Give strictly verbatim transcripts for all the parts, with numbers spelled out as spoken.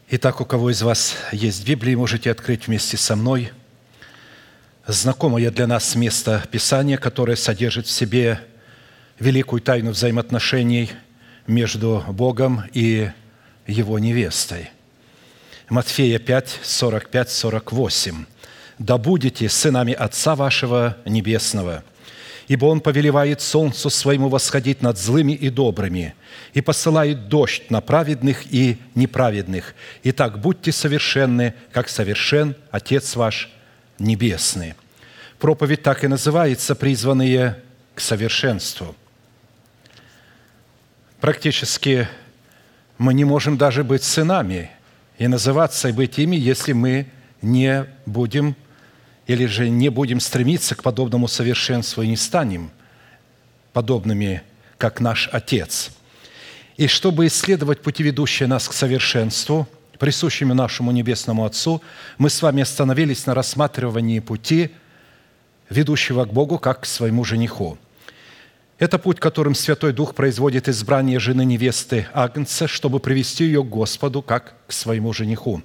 Итак, у кого из вас есть Библия, можете открыть вместе со мной знакомое для нас место Писания, которое содержит в себе великую тайну взаимоотношений между Богом и Его невестой. Матфея пять, сорок пять, сорок восемь. «Да будете сынами Отца вашего Небесного, ибо Он повелевает солнцу своему восходить над злыми и добрыми, и посылает дождь на праведных и неправедных. Итак, будьте совершенны, как совершен Отец ваш Небесный». Проповедь так и называется «Призванные к совершенству». Практически мы не можем даже быть сынами и называться и быть ими, если мы не будем или же не будем стремиться к подобному совершенству и не станем подобными, как наш Отец. И чтобы исследовать пути, ведущие нас к совершенству, присущими нашему Небесному Отцу, мы с вами остановились на рассматривании пути, ведущего к Богу, как к своему жениху. Это путь, которым Святой Дух производит избрание жены невесты Агнца, чтобы привести ее к Господу, как к своему жениху.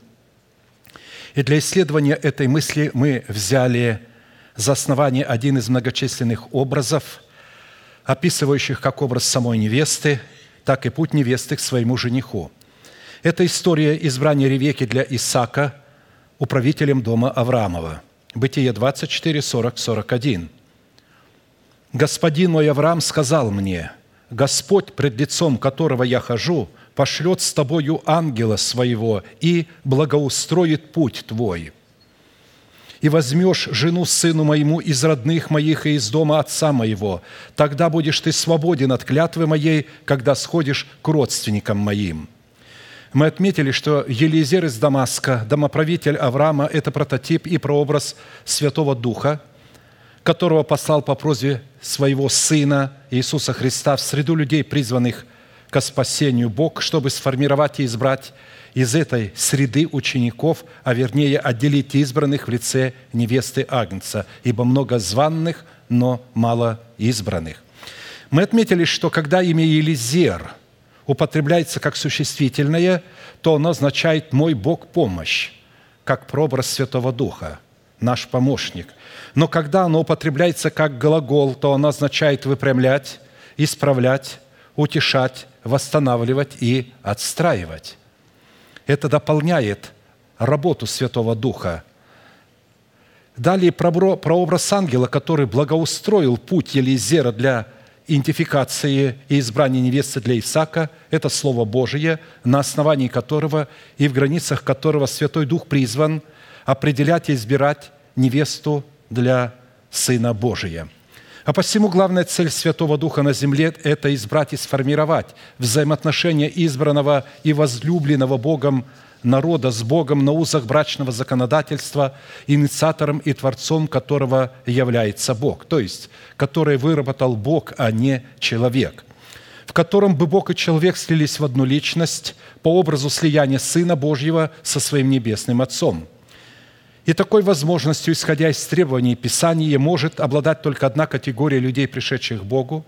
И для исследования этой мысли мы взяли за основание один из многочисленных образов, описывающих как образ самой невесты, так и путь невесты к своему жениху. Это история избрания Ревекки для Исаака управителем дома Авраамова. Бытие двадцать четыре, сорок, сорок один. «Господин мой Авраам сказал мне: Господь, пред лицом которого я хожу, пошлет с тобою ангела своего и благоустроит путь твой. И возьмешь жену сыну моему из родных моих и из дома отца моего. Тогда будешь ты свободен от клятвы моей, когда сходишь к родственникам моим». Мы отметили, что Елиезер из Дамаска, домоправитель Авраама, это прототип и прообраз Святого Духа, которого послал по просьбе своего Сына Иисуса Христа в среду людей, призванных ко спасению Бог, чтобы сформировать и избрать из этой среды учеников, а вернее отделить избранных в лице невесты Агнца, ибо много званных, но мало избранных. Мы отметили, что когда имя Елизер употребляется как существительное, то оно означает «мой Бог помощь», как прообраз Святого Духа, наш помощник. Но когда оно употребляется как глагол, то оно означает выпрямлять, исправлять, утешать, восстанавливать и отстраивать. Это дополняет работу Святого Духа. Далее прообраз ангела, который благоустроил путь Елизера для идентификации и избрания невесты для Исаака, это Слово Божие, на основании которого и в границах которого Святой Дух призван определять и избирать невесту для Сына Божия. А посему главная цель Святого Духа на земле – это избрать и сформировать взаимоотношения избранного и возлюбленного Богом народа с Богом на узах брачного законодательства, инициатором и творцом которого является Бог, то есть, который выработал Бог, а не человек, в котором бы Бог и человек слились в одну личность по образу слияния Сына Божьего со Своим Небесным Отцом. И такой возможностью, исходя из требований Писания, может обладать только одна категория людей, пришедших к Богу.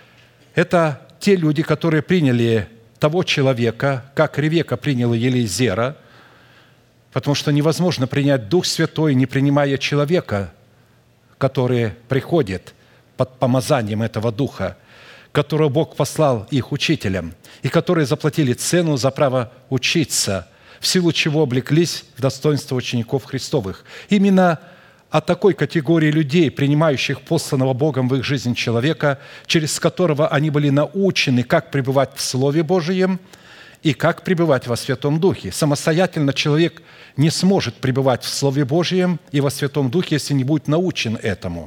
Это те люди, которые приняли того человека, как Ревекка приняла Елизера, потому что невозможно принять Дух Святой, не принимая человека, который приходит под помазанием этого Духа, которого Бог послал их учителям, и которые заплатили цену за право учиться, в силу чего облеклись в достоинство учеников Христовых. Именно о такой категории людей, принимающих посланного Богом в их жизнь человека, через которого они были научены, как пребывать в Слове Божием и как пребывать во Святом Духе. Самостоятельно человек не сможет пребывать в Слове Божьем и во Святом Духе, если не будет научен этому.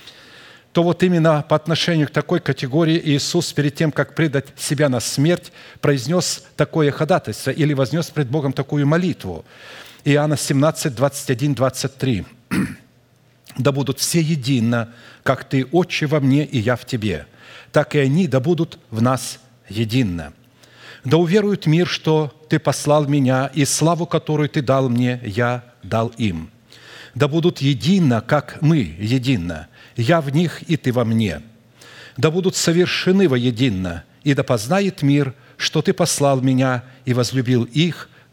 То вот именно по отношению к такой категории Иисус, перед тем, как предать себя на смерть, произнес такое ходатайство или вознес пред Богом такую молитву. Иоанна семнадцать, двадцать один, двадцать три. «Да будут все едино, как Ты, Отче, во мне, и я в Тебе, так и они да будут в нас едино. Да уверует мир, что Ты послал Меня, и славу, которую Ты дал Мне, я дал им. Да будут едино, как мы едино, я в них, и Ты во мне. Да будут совершены воедино, и да познает мир, что Ты послал Меня и возлюбил их, как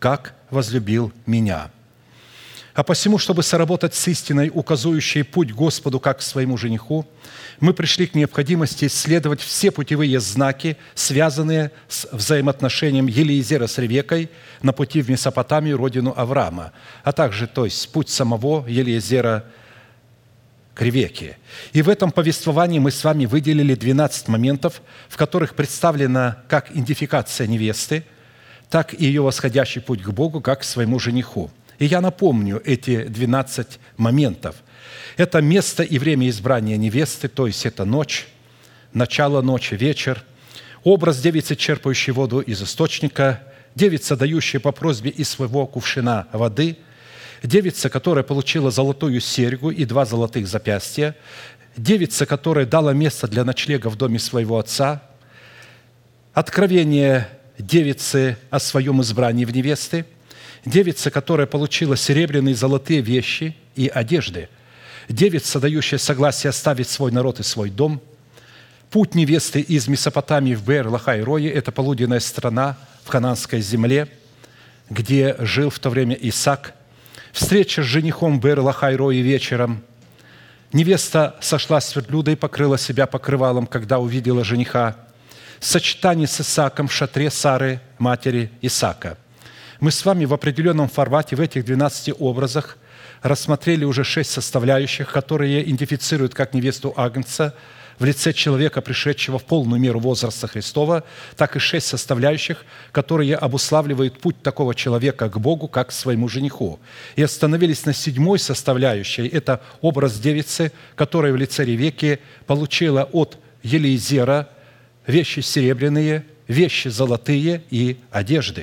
возлюбил Меня». А посему, чтобы соработать с истиной, указующей путь Господу как к своему жениху, мы пришли к необходимости исследовать все путевые знаки, связанные с взаимоотношением Елиезера с Ревеккой на пути в Месопотамию, родину Авраама, а также, то есть, путь самого Елиезера к Ревекке. И в этом повествовании мы с вами выделили двенадцать моментов, в которых представлена как идентификация невесты, так и ее восходящий путь к Богу, как к своему жениху. И я напомню эти двенадцать моментов. Это место и время избрания невесты, то есть это ночь, начало ночи, вечер, образ девицы, черпающей воду из источника, девица, дающая по просьбе из своего кувшина воды, девица, которая получила золотую серьгу и два золотых запястья, девица, которая дала место для ночлега в доме своего отца, откровение девицы о своем избрании в невесты, девица, которая получила серебряные и золотые вещи и одежды, девица, дающая согласие оставить свой народ и свой дом, путь невесты из Месопотамии в Беэр-Лахай-Рое – это полуденная страна в Ханаанской земле, где жил в то время Исаак, встреча с женихом в Беэр-Лахай-Рое вечером, невеста сошла с верблюда и покрыла себя покрывалом, когда увидела жениха, сочетание с Исааком в шатре Сары, матери Исаака. Мы с вами в определенном формате в этих двенадцати образах рассмотрели уже шесть составляющих, которые идентифицируют как невесту Агнца в лице человека, пришедшего в полную меру возраста Христова, так и шесть составляющих, которые обуславливают путь такого человека к Богу, как к своему жениху. И остановились на седьмой составляющей. Это образ девицы, которая в лице Ревекки получила от Елиезера вещи серебряные, вещи золотые и одежды.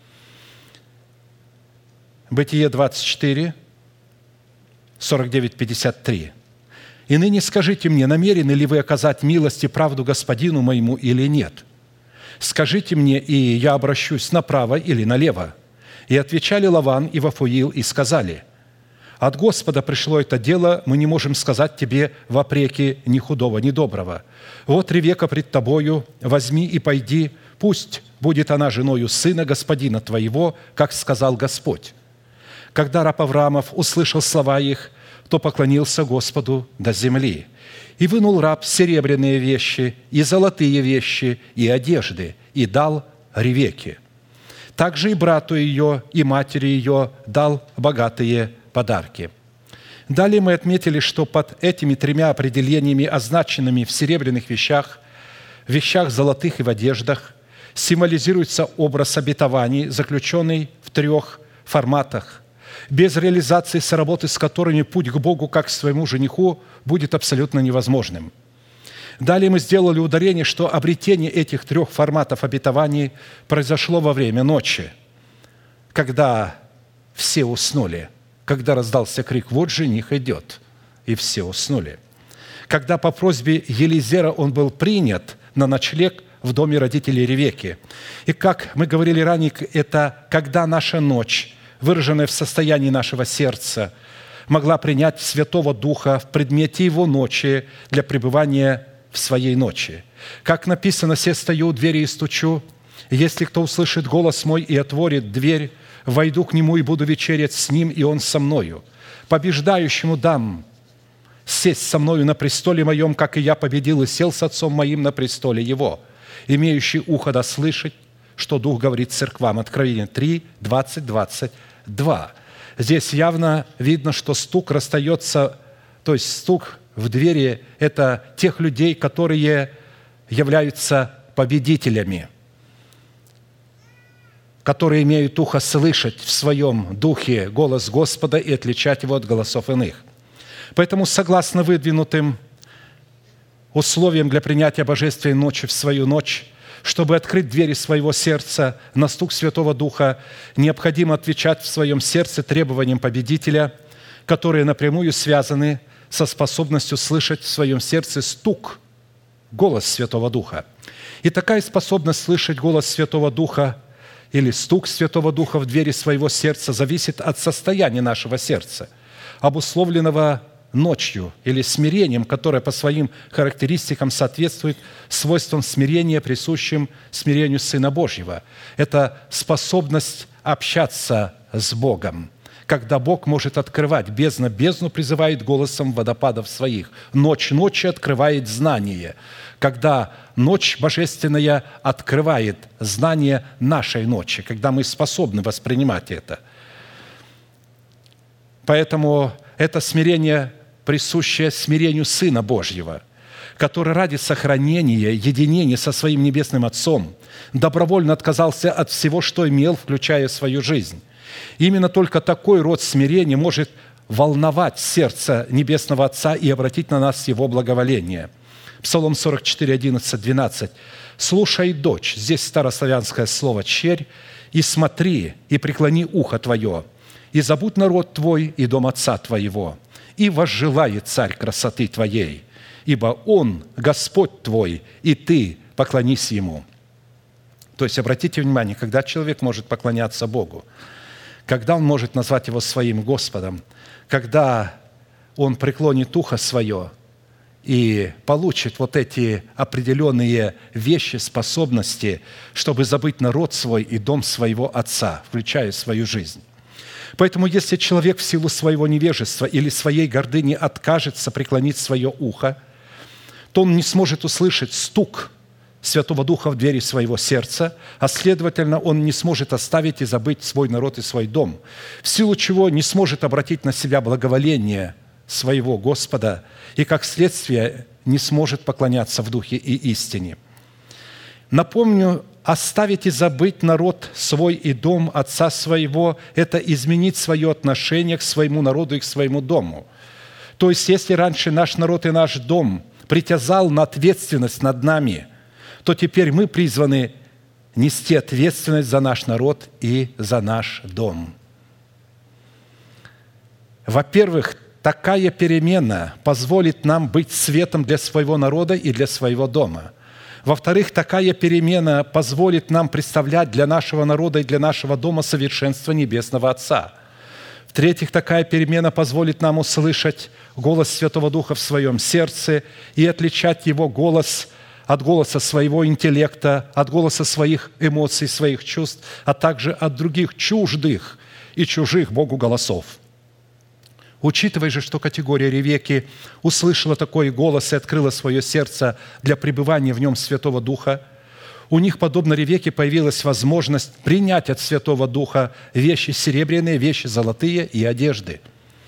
Бытие двадцать четыре, сорок девять, пятьдесят три. «И ныне скажите мне, намерены ли вы оказать милость и правду господину моему или нет? Скажите мне, и я обращусь направо или налево». И отвечали Лаван и Вафуил и сказали: «От Господа пришло это дело, мы не можем сказать тебе вопреки ни худого, ни доброго. Вот Ревекка пред тобою, возьми и пойди, пусть будет она женою сына господина твоего, как сказал Господь». Когда раб Авраамов услышал слова их, то поклонился Господу до земли. И вынул раб серебряные вещи, и золотые вещи, и одежды, и дал Ревекке. Также и брату ее, и матери ее дал богатые подарки. Далее мы отметили, что под этими тремя определениями, означенными в серебряных вещах, в вещах золотых и в одеждах, символизируется образ обетований, заключенный в трех форматах, без реализации соработы с которыми путь к Богу, как к своему жениху, будет абсолютно невозможным. Далее мы сделали ударение, что обретение этих трех форматов обетований произошло во время ночи, когда все уснули, когда раздался крик: «Вот жених идет!» И все уснули. Когда по просьбе Елиезера он был принят на ночлег в доме родителей Ревекки. И как мы говорили ранее, это когда наша ночь, выраженная в состоянии нашего сердца, могла принять Святого Духа в предмете Его ночи для пребывания в своей ночи. Как написано: «Се стою у двери и стучу, если кто услышит голос мой и отворит дверь, войду к нему и буду вечерять с ним, и он со мною. Побеждающему дам сесть со мною на престоле моем, как и я победил и сел с отцом моим на престоле его. Имеющий ухо да слышать, что Дух говорит церквам». Откровение три, двадцать, двадцать два. Здесь явно видно, что стук расстается, то есть стук в двери – это тех людей, которые являются победителями, которые имеют ухо слышать в своем духе голос Господа и отличать его от голосов иных. Поэтому, согласно выдвинутым условиям для принятия божественной ночи в свою ночь, чтобы открыть двери своего сердца на стук Святого Духа, необходимо отвечать в своем сердце требованиям победителя, которые напрямую связаны со способностью слышать в своем сердце стук, голос Святого Духа. И такая способность слышать голос Святого Духа или стук Святого Духа в двери своего сердца зависит от состояния нашего сердца, обусловленного ночью или смирением, которое по своим характеристикам соответствует свойствам смирения, присущим смирению Сына Божьего. Это способность общаться с Богом, когда Бог может открывать. Бездна бездну призывает голосом водопадов своих. Ночь ночи открывает знание, когда ночь божественная открывает знание нашей ночи, когда мы способны воспринимать это. Поэтому это смирение, присущее смирению Сына Божьего, который ради сохранения единения со Своим Небесным Отцом добровольно отказался от всего, что имел, включая свою жизнь. Именно только такой род смирения может волновать сердце Небесного Отца и обратить на нас Его благоволение. Псалом сорок четыре, одиннадцать, двенадцать. «Слушай, дочь», здесь старославянское слово «черь», «и смотри, и преклони ухо твое, и забудь народ твой и дом отца твоего, и возжелает царь красоты твоей, ибо Он Господь твой, и ты поклонись Ему». То есть, обратите внимание, когда человек может поклоняться Богу, когда он может назвать Его своим Господом, когда он преклонит ухо свое и получит вот эти определенные вещи, способности, чтобы забыть народ свой и дом своего отца, включая свою жизнь. Поэтому, если человек в силу своего невежества или своей гордыни откажется преклонить свое ухо, то он не сможет услышать стук Святого Духа в двери своего сердца, а следовательно, он не сможет оставить и забыть свой народ и свой дом, в силу чего не сможет обратить на себя благоволение своего Господа и, как следствие, не сможет поклоняться в Духе и истине. Напомню, оставить и забыть народ свой и дом отца своего – это изменить свое отношение к своему народу и к своему дому. То есть, если раньше наш народ и наш дом притязал на ответственность над нами, то теперь мы призваны нести ответственность за наш народ и за наш дом. Во-первых, такая перемена позволит нам быть светом для своего народа и для своего дома. Во-вторых, такая перемена позволит нам представлять для нашего народа и для нашего дома совершенство Небесного Отца. В-третьих, такая перемена позволит нам услышать голос Святого Духа в своем сердце и отличать Его голос от голоса своего интеллекта, от голоса своих эмоций, своих чувств, а также от других чуждых и чужих Богу голосов. Учитывая же, что категория Ревекки услышала такой голос и открыла свое сердце для пребывания в нем Святого Духа, у них, подобно Ревекке, появилась возможность принять от Святого Духа вещи серебряные, вещи золотые и одежды.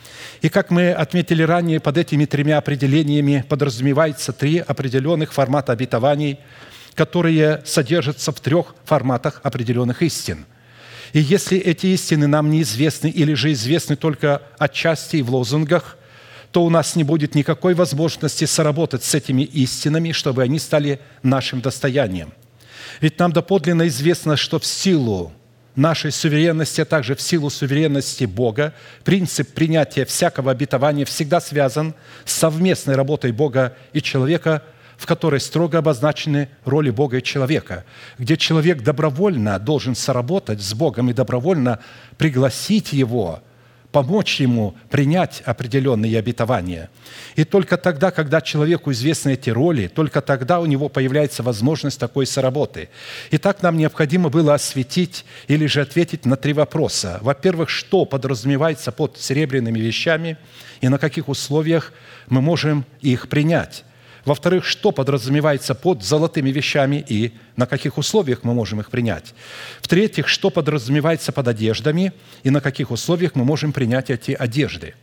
И как мы отметили ранее, под этими тремя определениями подразумевается три определенных формата обетований, которые содержатся в трех форматах определенных истин. И если эти истины нам неизвестны или же известны только отчасти и в лозунгах, то у нас не будет никакой возможности соработать с этими истинами, чтобы они стали нашим достоянием. Ведь нам доподлинно известно, что в силу нашей суверенности, а также в силу суверенности Бога, принцип принятия всякого обетования всегда связан с совместной работой Бога и человека, в которой строго обозначены роли Бога и человека, где человек добровольно должен соработать с Богом и добровольно пригласить Его, помочь ему принять определенные обетования. И только тогда, когда человеку известны эти роли, только тогда у него появляется возможность такой соработы. Итак, нам необходимо было осветить или же ответить на три вопроса. Во-первых, что подразумевается под серебряными вещами и на каких условиях мы можем их принять? Во-вторых, что подразумевается под золотыми вещами и на каких условиях мы можем их принять? В-третьих, что подразумевается под одеждами и на каких условиях мы можем принять эти одежды?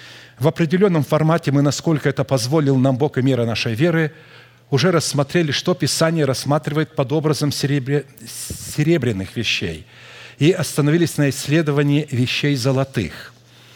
В определенном формате мы, насколько это позволил нам Бог и мера нашей веры, уже рассмотрели, что Писание рассматривает под образом серебря... серебряных вещей и остановились на исследовании вещей золотых.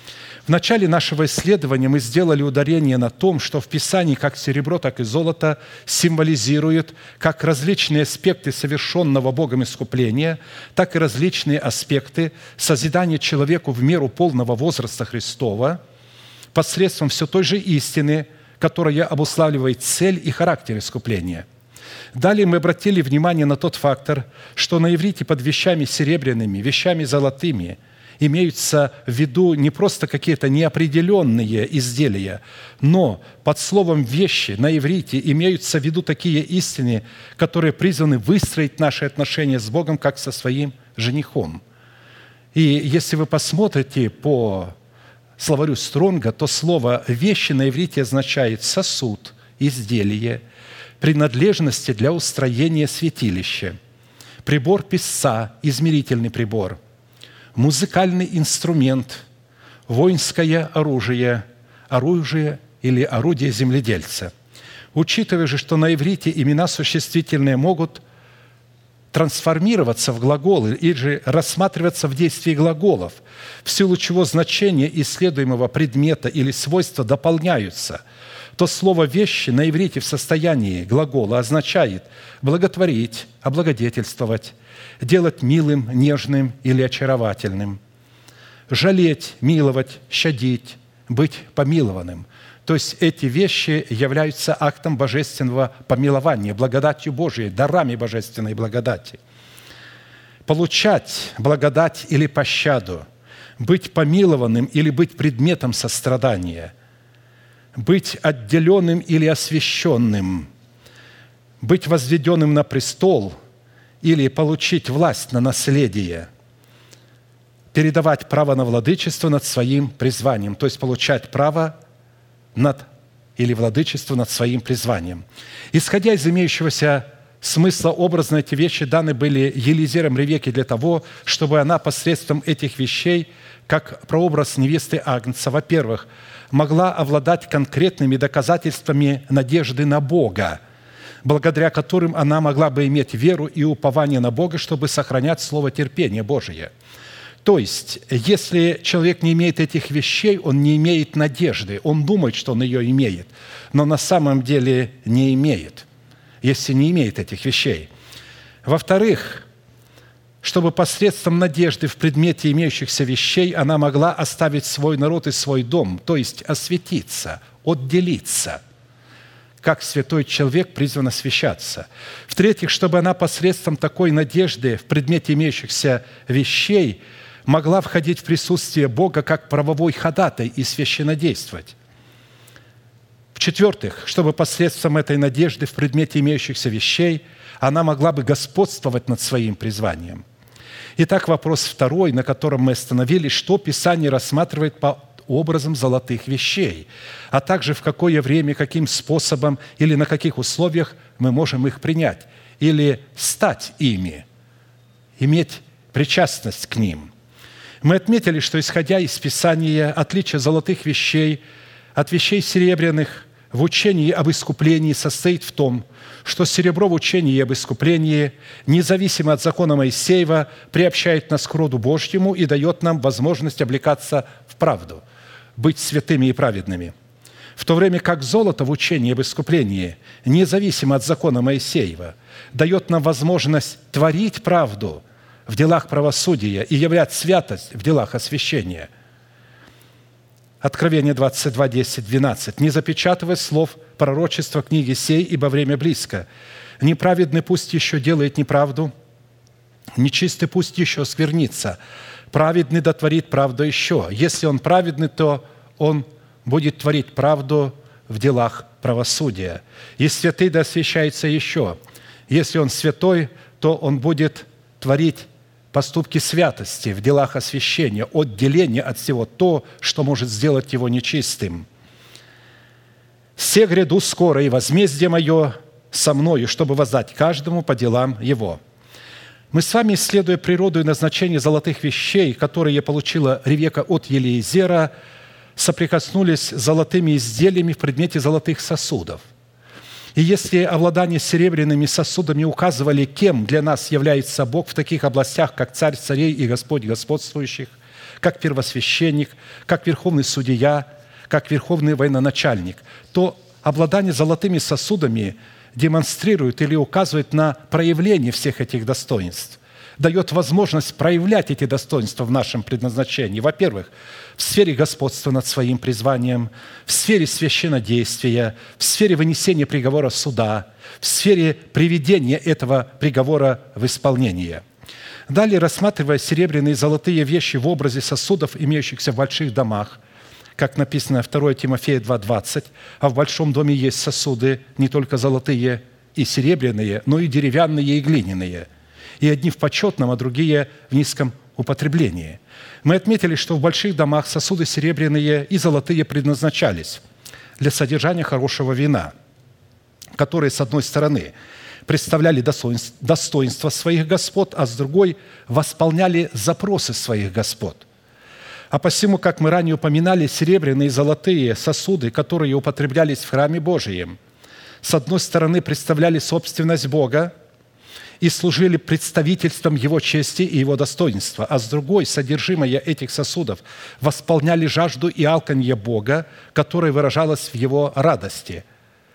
В начале нашего исследования мы сделали ударение на том, что в Писании как серебро, так и золото символизируют как различные аспекты совершенного Богом искупления, так и различные аспекты созидания человеку в меру полного возраста Христова посредством все той же истины, которая обуславливает цель и характер искупления. Далее мы обратили внимание на тот фактор, что на иврите под вещами серебряными, вещами золотыми имеются в виду не просто какие-то неопределенные изделия, но под словом «вещи» на иврите имеются в виду такие истины, которые призваны выстроить наши отношения с Богом как со своим женихом. И если вы посмотрите по словарю Стронга, то слово «вещи» на иврите означает сосуд, изделие, принадлежности для устроения святилища, прибор писца, измерительный прибор, музыкальный инструмент, воинское оружие, оружие или орудие земледельца. Учитывая же, что на иврите имена существительные могут трансформироваться в глаголы или же рассматриваться в действии глаголов, в силу чего значения исследуемого предмета или свойства дополняются, то слово «вещи» на иврите в состоянии глагола означает благотворить, облагодетельствовать, делать милым, нежным или очаровательным, жалеть, миловать, щадить, быть помилованным. То есть эти вещи являются актом божественного помилования, благодатью Божией, дарами божественной благодати. Получать благодать или пощаду, быть помилованным или быть предметом сострадания, быть отделенным или освященным, быть возведенным на престол или получить власть на наследие, передавать право на владычество над своим призванием, то есть получать право над или владычество над своим призванием. Исходя из имеющегося смысла образно, эти вещи даны были Елизером Ревекке для того, чтобы она посредством этих вещей, как прообраз невесты Агнца, во-первых, могла обладать конкретными доказательствами надежды на Бога, благодаря которым она могла бы иметь веру и упование на Бога, чтобы сохранять слово терпения Божие. То есть, если человек не имеет этих вещей, он не имеет надежды, он думает, что он ее имеет, но на самом деле не имеет, если не имеет этих вещей. Во-вторых, чтобы посредством надежды в предмете имеющихся вещей она могла оставить свой народ и свой дом, то есть осветиться, отделиться, как святой человек призван освящаться. В-третьих, чтобы она посредством такой надежды в предмете имеющихся вещей могла входить в присутствие Бога как правовой ходатай и священнодействовать. В-четвертых, чтобы посредством этой надежды в предмете имеющихся вещей она могла бы господствовать над своим призванием. Итак, вопрос второй, на котором мы остановились, что Писание рассматривает по образом золотых вещей, а также в какое время, каким способом или на каких условиях мы можем их принять или стать ими, иметь причастность к ним. Мы отметили, что, исходя из Писания, отличие золотых вещей от вещей серебряных в учении об искуплении состоит в том, что серебро в учении об искуплении, независимо от закона Моисеева, приобщает нас к роду Божьему и дает нам возможность облекаться в правду, быть святыми и праведными. В то время как золото в учении об искуплении, независимо от закона Моисеева, дает нам возможность творить правду в делах правосудия и являть святость в делах освящения. Откровение двадцать два, десять, двенадцать. «Не запечатывай слов пророчества книги сей, ибо время близко. Неправедный пусть еще делает неправду, нечистый пусть еще сквернится. Праведный дотворит правду еще. Если он праведный, то он будет творить правду в делах правосудия. И святый да освящается еще. Если он святой, то он будет творить поступки святости в делах освящения, отделения от всего то, что может сделать его нечистым. «Се гряду скоро, и возмездие мое со мною, чтобы воздать каждому по делам его». Мы с вами, исследуя природу и назначение золотых вещей, которые получила Ревекка от Елиезера, соприкоснулись с золотыми изделиями в предмете золотых сосудов. И если обладание серебряными сосудами указывали, кем для нас является Бог в таких областях, как Царь царей и Господь господствующих, как первосвященник, как верховный судья, как верховный военачальник, то обладание золотыми сосудами демонстрирует или указывает на проявление всех этих достоинств, дает возможность проявлять эти достоинства в нашем предназначении. Во-первых, в сфере господства над своим призванием, в сфере священнодействия, в сфере вынесения приговора суда, в сфере приведения этого приговора в исполнение. Далее, рассматривая серебряные и золотые вещи в образе сосудов, имеющихся в больших домах, как написано второе Тимофея два двадцать, а в большом доме есть сосуды не только золотые и серебряные, но и деревянные и глиняные, и одни в почетном, а другие в низком употреблении. Мы отметили, что в больших домах сосуды серебряные и золотые предназначались для содержания хорошего вина, которые, с одной стороны, представляли достоинство своих господ, а с другой восполняли запросы своих господ. А посему, как мы ранее упоминали, серебряные и золотые сосуды, которые употреблялись в храме Божием, с одной стороны, представляли собственность Бога и служили представительством Его чести и Его достоинства, а с другой, содержимое этих сосудов восполняли жажду и алканье Бога, которое выражалось в Его радости.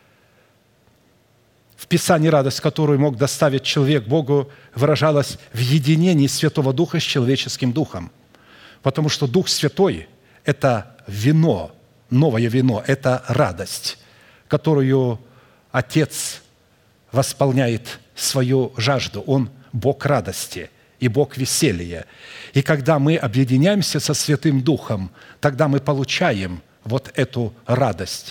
В Писании радость, которую мог доставить человек Богу, выражалась в единении Святого Духа с человеческим духом. Потому что Дух Святой – это вино, новое вино, это радость, которую Отец восполняет свою жажду. Он Бог радости и Бог веселья. И когда мы объединяемся со Святым Духом, тогда мы получаем вот эту радость.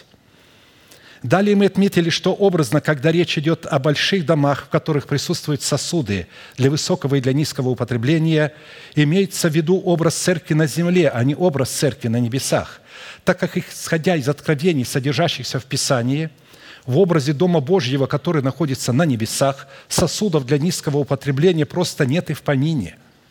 Далее мы отметили, что образно, когда речь идет о больших домах, в которых присутствуют сосуды для высокого и для низкого употребления, имеется в виду образ церкви на земле, а не образ церкви на небесах, так как, исходя из откровений, содержащихся в Писании, в образе Дома Божьего, который находится на небесах, сосудов для низкого употребления просто нет и в помине.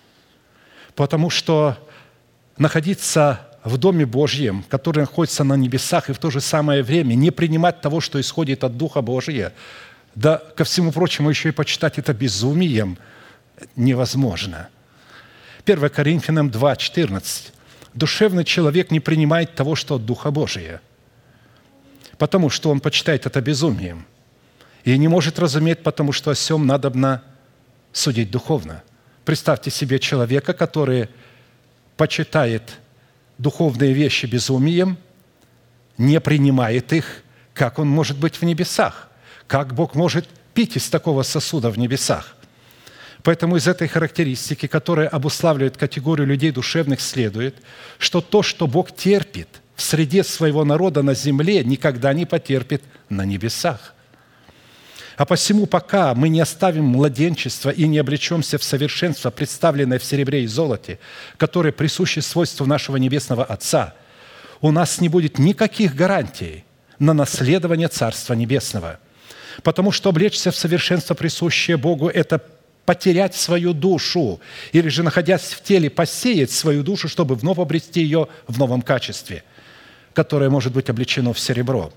Потому что находиться в Доме Божьем, который находится на небесах, и в то же самое время не принимать того, что исходит от Духа Божия, да, ко всему прочему, еще и почитать это безумием невозможно. первое Коринфянам два, четырнадцать. «Душевный человек не принимает того, что от Духа Божия, потому что он почитает это безумием, и не может разуметь, потому что о сем надобно судить духовно». Представьте себе человека, который почитает духовные вещи безумием, не принимает их, как он может быть в небесах? Как Бог может пить из такого сосуда в небесах? Поэтому из этой характеристики, которая обуславливает категорию людей душевных, следует, что то, что Бог терпит в среде своего народа на земле, никогда не потерпит на небесах. А посему, пока мы не оставим младенчество и не облечемся в совершенство, представленное в серебре и золоте, которое присуще свойству нашего Небесного Отца, у нас не будет никаких гарантий на наследование Царства Небесного. Потому что облечься в совершенство, присущее Богу, это потерять свою душу, или же, находясь в теле, посеять свою душу, чтобы вновь обрести ее в новом качестве, которое может быть облечено в серебро.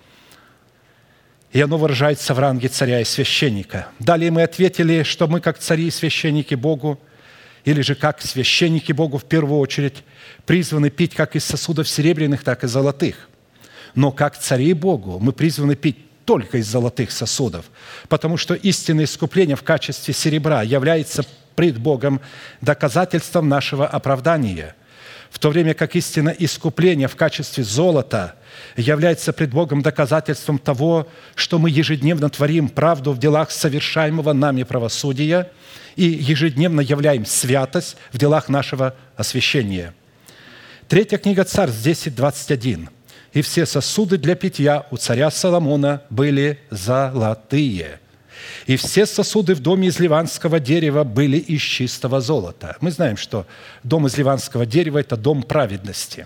И оно выражается в ранге царя и священника. Далее мы ответили, что мы, как цари и священники Богу, или же как священники Богу в первую очередь, призваны пить как из сосудов серебряных, так и золотых. Но как цари Богу мы призваны пить только из золотых сосудов, потому что истинное искупление в качестве серебра является пред Богом доказательством нашего оправдания, в то время как истинное искупление в качестве золота является пред Богом доказательством того, что мы ежедневно творим правду в делах совершаемого нами правосудия и ежедневно являем святость в делах нашего освящения. Третья книга Царств десять, двадцать один. «И все сосуды для питья у царя Соломона были золотые, и все сосуды в доме из ливанского дерева были из чистого золота». Мы знаем, что дом из ливанского дерева – это дом праведности.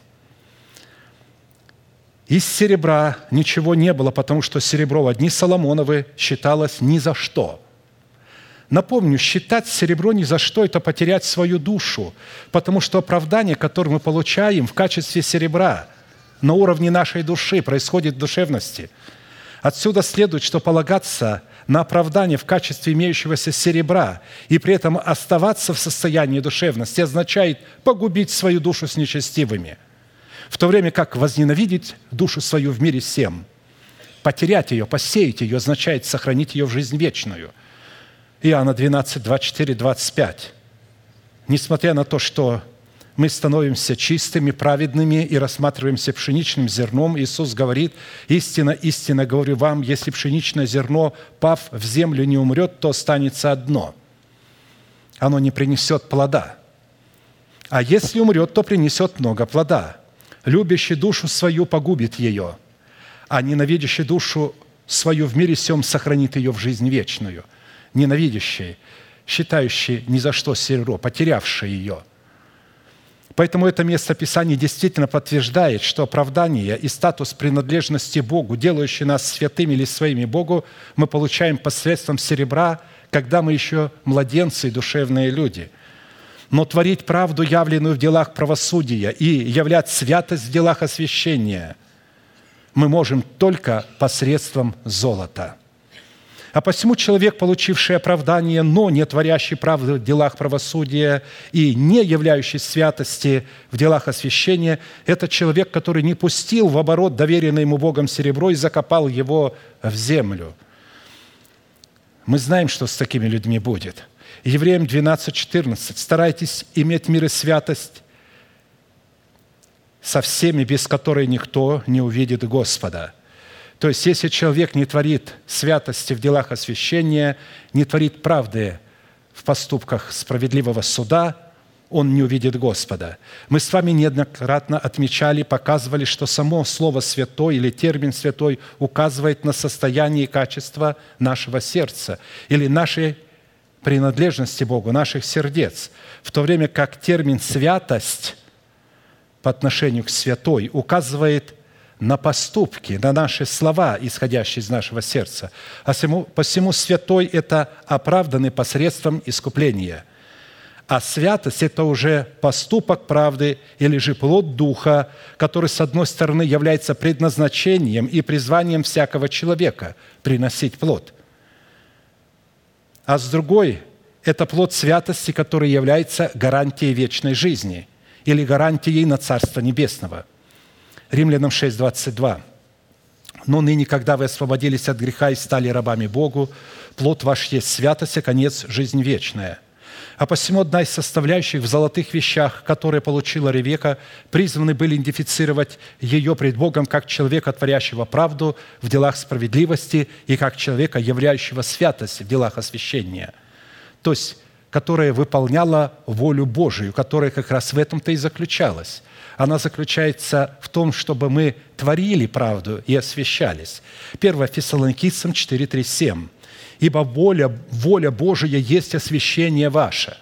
Из серебра ничего не было, потому что серебро в дни Соломоновы считалось ни за что. Напомню, считать серебро ни за что – это потерять свою душу, потому что оправдание, которое мы получаем в качестве серебра на уровне нашей души, происходит в душевности. Отсюда следует, что полагаться на оправдание в качестве имеющегося серебра и при этом оставаться в состоянии душевности означает погубить свою душу с нечестивыми, в то время как возненавидеть душу свою в мире сем, потерять ее, посеять ее, означает сохранить ее в жизнь вечную. Иоанна двенадцать, двадцать четыре, двадцать пять. Несмотря на то, что мы становимся чистыми, праведными и рассматриваемся пшеничным зерном, Иисус говорит: «Истинно, истинно говорю вам, если пшеничное зерно, пав в землю, не умрет, то останется одно. Оно не принесет плода. А если умрет, то принесет много плода. Любящий душу свою погубит ее, а ненавидящий душу свою в мире сем сохранит ее в жизнь вечную». Ненавидящий считающий ни за что серебро, потерявший ее. Поэтому это место Писания действительно подтверждает, что оправдание и статус принадлежности Богу, делающий нас святыми или своими Богу, мы получаем посредством серебра, когда мы еще младенцы и душевные люди. Но творить правду, явленную в делах правосудия, и являть святость в делах освящения мы можем только посредством золота. А посему человек, получивший оправдание, но не творящий правды в делах правосудия и не являющий святости в делах освящения, это человек, который не пустил в оборот доверенное ему Богом серебро и закопал его в землю. Мы знаем, что с такими людьми будет. Евреям двенадцать четырнадцать. «Старайтесь иметь мир и святость со всеми, без которой никто не увидит Господа». То есть, если человек не творит святости в делах освящения, не творит правды в поступках справедливого суда, он не увидит Господа. Мы с вами неоднократно отмечали, показывали, что само слово «святой» или термин «святой» указывает на состояние и качество нашего сердца или нашей принадлежности Богу, наших сердец, в то время как термин «святость» по отношению к «святой» указывает на поступки, на наши слова, исходящие из нашего сердца. А посему святой – это оправданный посредством искупления. А святость – это уже поступок правды или же плод Духа, который, с одной стороны, является предназначением и призванием всякого человека – приносить плод. А с другой – это плод святости, который является гарантией вечной жизни или гарантией на Царство Небесного. Римлянам шесть двадцать два. «Но ныне, когда вы освободились от греха и стали рабами Богу, плод ваш есть святость, а конец – жизнь вечная. А посему одна из составляющих в золотых вещах, которые получила Ревека, призваны были идентифицировать ее пред Богом как человека, творящего правду в делах справедливости, и как человека, являющего святость в делах освящения». То есть, которая выполняла волю Божию, которая как раз в этом-то и заключалась. Она заключается в том, чтобы мы творили правду и освящались. первое Фессалоникийцам четыре три семь. «Ибо воля, воля Божия есть освящение ваше».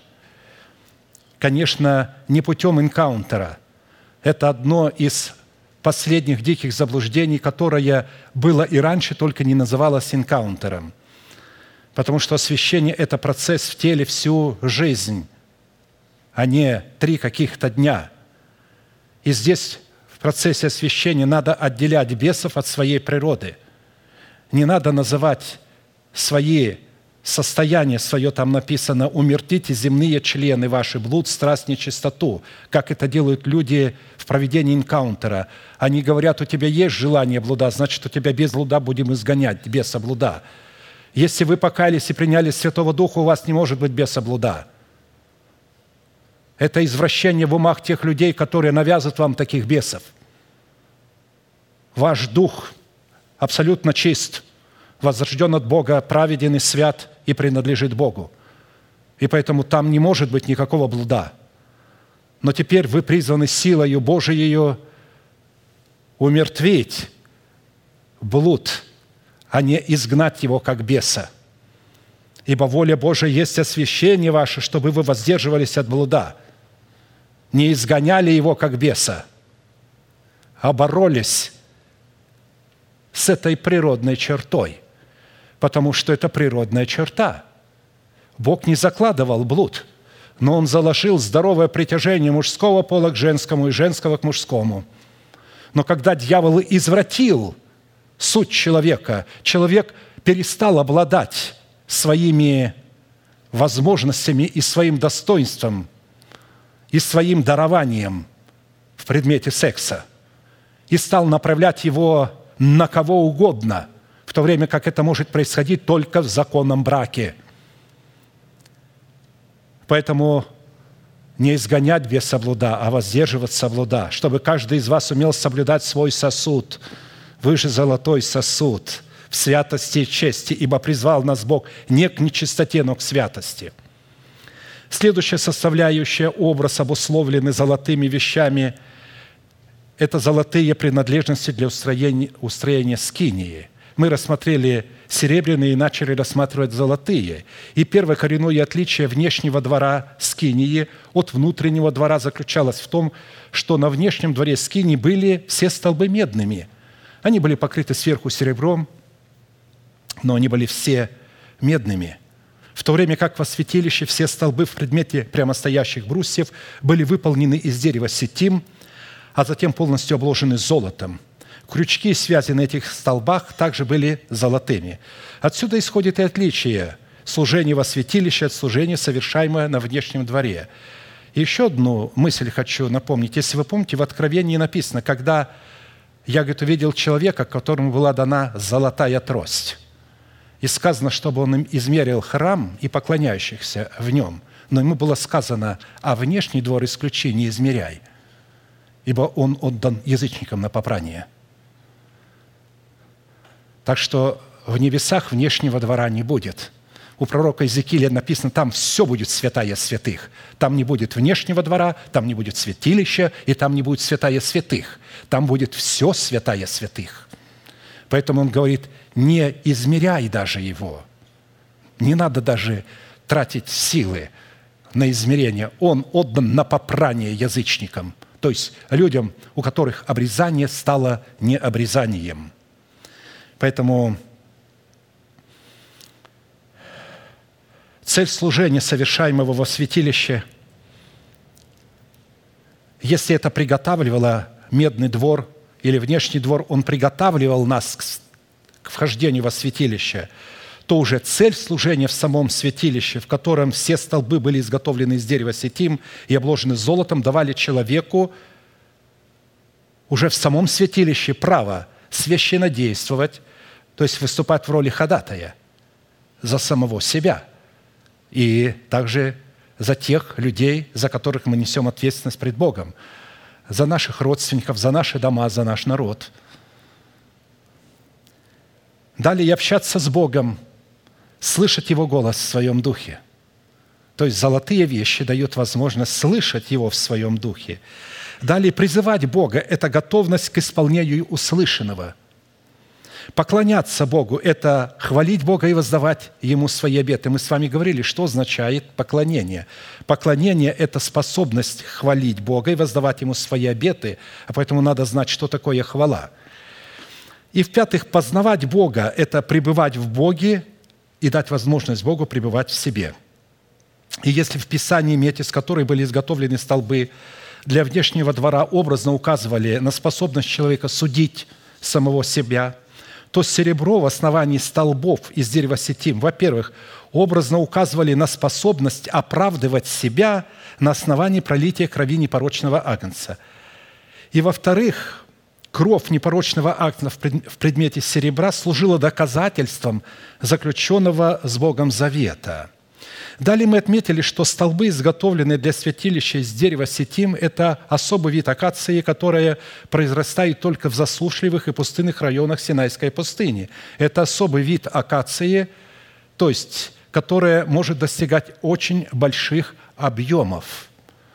Конечно, не путем энкаунтера. Это одно из последних диких заблуждений, которое было и раньше, только не называлось энкаунтером. Потому что освящение – это процесс в теле всю жизнь, а не три каких-то дня. И здесь в процессе освящения надо отделять бесов от своей природы. Не надо называть свои состояния, свое там написано «умертвите земные члены ваши, блуд, страсть, нечистоту», как это делают люди в проведении энкаунтера. Они говорят, у тебя есть желание блуда, значит, у тебя без блуда будем изгонять беса блуда. Если вы покаялись и приняли Святого Духа, у вас не может быть беса блуда. Это извращение в умах тех людей, которые навязывают вам таких бесов. Ваш дух абсолютно чист, возрожден от Бога, праведен и свят и принадлежит Богу. И поэтому там не может быть никакого блуда. Но теперь вы призваны силою Божией умертвить блуд, а не изгнать его как беса. Ибо воля Божия есть освящение ваше, чтобы вы воздерживались от блуда. Не изгоняли его как беса, а боролись с этой природной чертой, потому что это природная черта. Бог не закладывал блуд, но Он заложил здоровое притяжение мужского пола к женскому и женского к мужскому. Но когда дьявол извратил суть человека, человек перестал обладать своими возможностями и своим достоинством, и своим дарованием в предмете секса, и стал направлять его на кого угодно, в то время как это может происходить только в законном браке. Поэтому не изгонять беса блуда, а воздерживаться блуда, чтобы каждый из вас умел соблюдать свой сосуд. Вы же золотой сосуд в святости и чести, ибо призвал нас Бог не к нечистоте, но к святости. Следующая составляющая, образ, обусловленный золотыми вещами, это золотые принадлежности для устроения, устроения скинии. Мы рассмотрели серебряные и начали рассматривать золотые. И первое коренное отличие внешнего двора скинии от внутреннего двора заключалось в том, что на внешнем дворе скинии были все столбы медными. Они были покрыты сверху серебром, но они были все медными. В то время как во святилище все столбы в предмете прямостоящих брусьев были выполнены из дерева ситим, а затем полностью обложены золотом. Крючки и связи на этих столбах также были золотыми. Отсюда исходит и отличие служения во святилище от служения, совершаемого на внешнем дворе. И еще одну мысль хочу напомнить. Если вы помните, в Откровении написано, когда я, говорит, увидел человека, которому была дана золотая трость. И сказано, чтобы он измерил храм и поклоняющихся в нем. Но ему было сказано, а внешний двор исключи, не измеряй, ибо он отдан язычникам на попрание. Так что в небесах внешнего двора не будет. У пророка Иезекииля написано, там все будет святая святых. Там не будет внешнего двора, там не будет святилища, и там не будет святая святых. Там будет все святая святых. Поэтому он говорит, не измеряй даже его. Не надо даже тратить силы на измерение. Он отдан на попрание язычникам, то есть людям, у которых обрезание стало необрезанием. Поэтому цель служения, совершаемого во святилище, если это приготавливало медный двор или внешний двор, он приготавливал нас к вхождению во святилище, то уже цель служения в самом святилище, в котором все столбы были изготовлены из дерева ситим и обложены золотом, давали человеку уже в самом святилище право священнодействовать, то есть выступать в роли ходатая за самого себя и также за тех людей, за которых мы несем ответственность пред Богом, за наших родственников, за наши дома, за наш народ. Далее общаться с Богом, слышать Его голос в своем духе. То есть золотые вещи дают возможность слышать Его в своем духе. Далее призывать Бога – это готовность к исполнению услышанного. Поклоняться Богу – это хвалить Бога и воздавать Ему свои обеты. Мы с вами говорили, что означает поклонение. Поклонение – это способность хвалить Бога и воздавать Ему свои обеты, а поэтому надо знать, что такое хвала. И в-пятых, познавать Бога – это пребывать в Боге и дать возможность Богу пребывать в себе. И если в Писании медь, из которой были изготовлены столбы, для внешнего двора образно указывали на способность человека судить самого себя, то серебро в основании столбов из дерева ситим, во-первых, образно указывали на способность оправдывать себя на основании пролития крови непорочного агнца. И, во-вторых, кровь непорочного агнца в предмете серебра служила доказательством заключенного с Богом завета. Далее мы отметили, что столбы, изготовленные для святилища из дерева ситим, это особый вид акации, которая произрастает только в засушливых и пустынных районах Синайской пустыни. Это особый вид акации, то есть, которая может достигать очень больших объемов.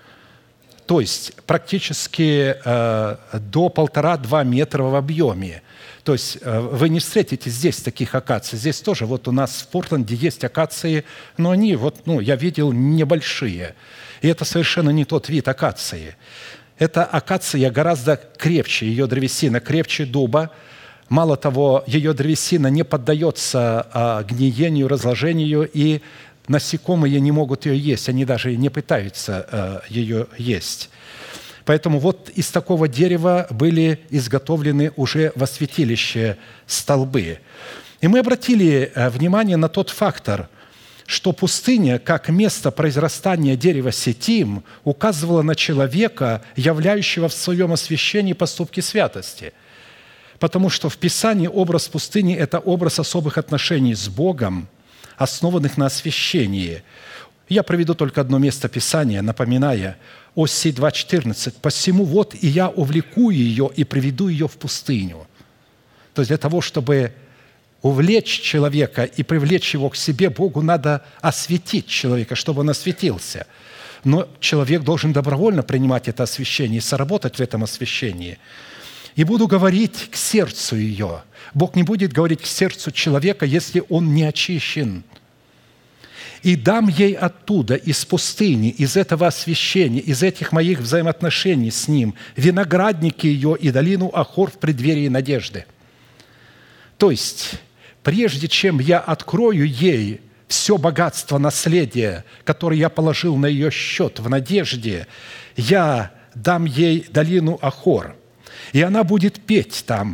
То есть практически э, до полтора-два метра в объеме. То есть вы не встретите здесь таких акаций. Здесь тоже вот у нас в Портленде есть акации, но они, вот, ну, я видел, небольшие. И это совершенно не тот вид акации. Эта акация гораздо крепче, ее древесина крепче дуба. Мало того, ее древесина не поддается а, гниению, разложению, и насекомые не могут ее есть, они даже не пытаются а, ее есть. Поэтому вот из такого дерева были изготовлены уже во святилище столбы. И мы обратили внимание на тот фактор, что пустыня, как место произрастания дерева ситим, указывала на человека, являющего в своем освящении поступки святости. Потому что в Писании образ пустыни – это образ особых отношений с Богом, основанных на освящении. Я приведу только одно место Писания, напоминая Осии два четырнадцать. «Посему вот и я увлеку ее и приведу ее в пустыню». То есть для того, чтобы увлечь человека и привлечь его к себе, Богу надо осветить человека, чтобы он осветился. Но человек должен добровольно принимать это освящение и соработать в этом освящении. и буду говорить к сердцу ее». Бог не будет говорить к сердцу человека, если он не очищен. «И дам ей оттуда, из пустыни, из этого освящения, из этих моих взаимоотношений с ним, виноградники ее и долину Ахор в преддверии надежды». То есть, прежде чем я открою ей все богатство наследия, которое я положил на ее счет в надежде, я дам ей долину Ахор, и она будет петь там.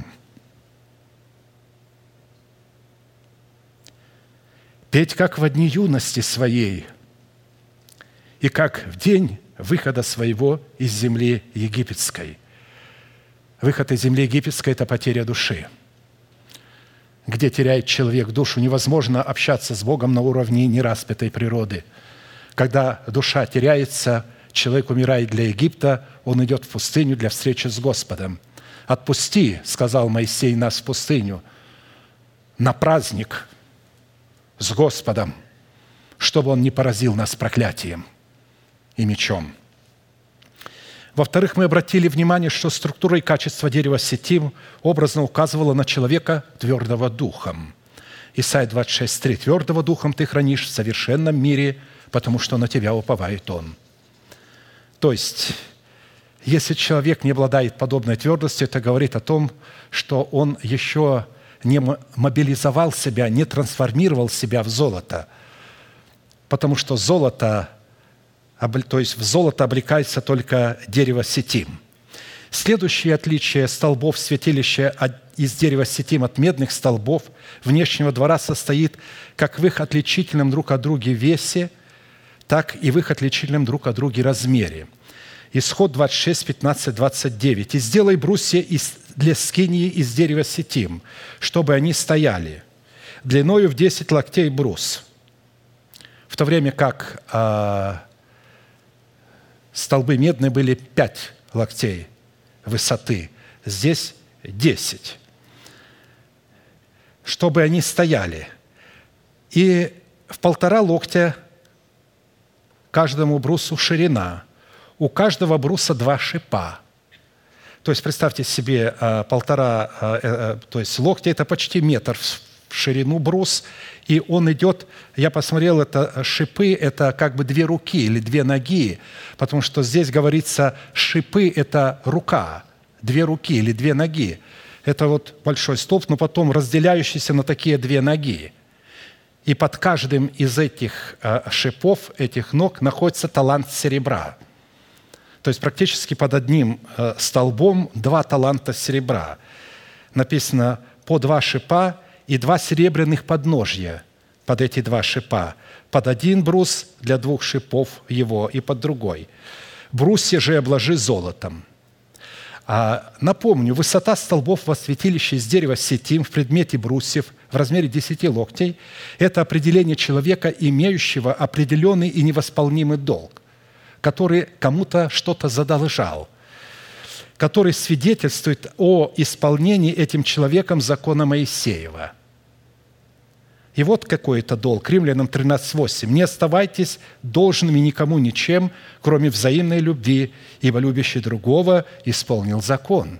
Петь, как в дни юности своей, и как в день выхода своего из земли египетской. Выход из земли египетской – это потеря души. Где теряет человек душу, невозможно общаться с Богом на уровне нераспятой природы. Когда душа теряется, человек умирает для Египта, он идет в пустыню для встречи с Господом. «Отпусти, – сказал Моисей, – нас в пустыню на праздник с Господом, чтобы Он не поразил нас проклятием и мечом». Во-вторых, мы обратили внимание, что структура и качество дерева ситим образно указывала на человека твердого духом. Исайя двадцать шесть три. «Твердого духом ты хранишь в совершенном мире, потому что на тебя уповает он». То есть, если человек не обладает подобной твердостью, это говорит о том, что он еще не мобилизовал себя, не трансформировал себя в золото, потому что золото, то есть в золото облекается только дерево ситим. Следующее отличие столбов святилища из дерева ситим от медных столбов внешнего двора состоит как в их отличительном друг от друга весе, так и в их отличительном друг от друга размере. Исход двадцать шесть, пятнадцать, двадцать девять. «И сделай брусья для скинии из дерева ситим, чтобы они стояли, длиною в десять локтей брус». В то время как а, столбы медные были пять локтей высоты, здесь десять. Чтобы они стояли. И в полтора локтя каждому брусу ширина. У каждого бруса два шипа. То есть, представьте себе, полтора, то есть локтя – это почти метр в ширину брус, и он идет, я посмотрел, это шипы – это как бы две руки или две ноги, потому что здесь говорится, шипы – это рука, две руки или две ноги. Это вот большой столб, но потом разделяющийся на такие две ноги. И под каждым из этих шипов, этих ног, находится талант серебра. То есть практически под одним столбом два таланта серебра. Написано по два шипа и два серебряных подножья под эти два шипа. Под один брус для двух шипов его и под другой. Брусья же обложи золотом. А напомню, высота столбов во святилище из дерева ситим в предмете брусьев в размере десяти локтей – это определение человека, имеющего определенный и невосполнимый долг, который кому-то что-то задолжал, который свидетельствует о исполнении этим человеком закона Моисеева. И вот какой это долг. Римлянам тринадцать восемь. «Не оставайтесь должными никому ничем, кроме взаимной любви, ибо любящий другого исполнил закон».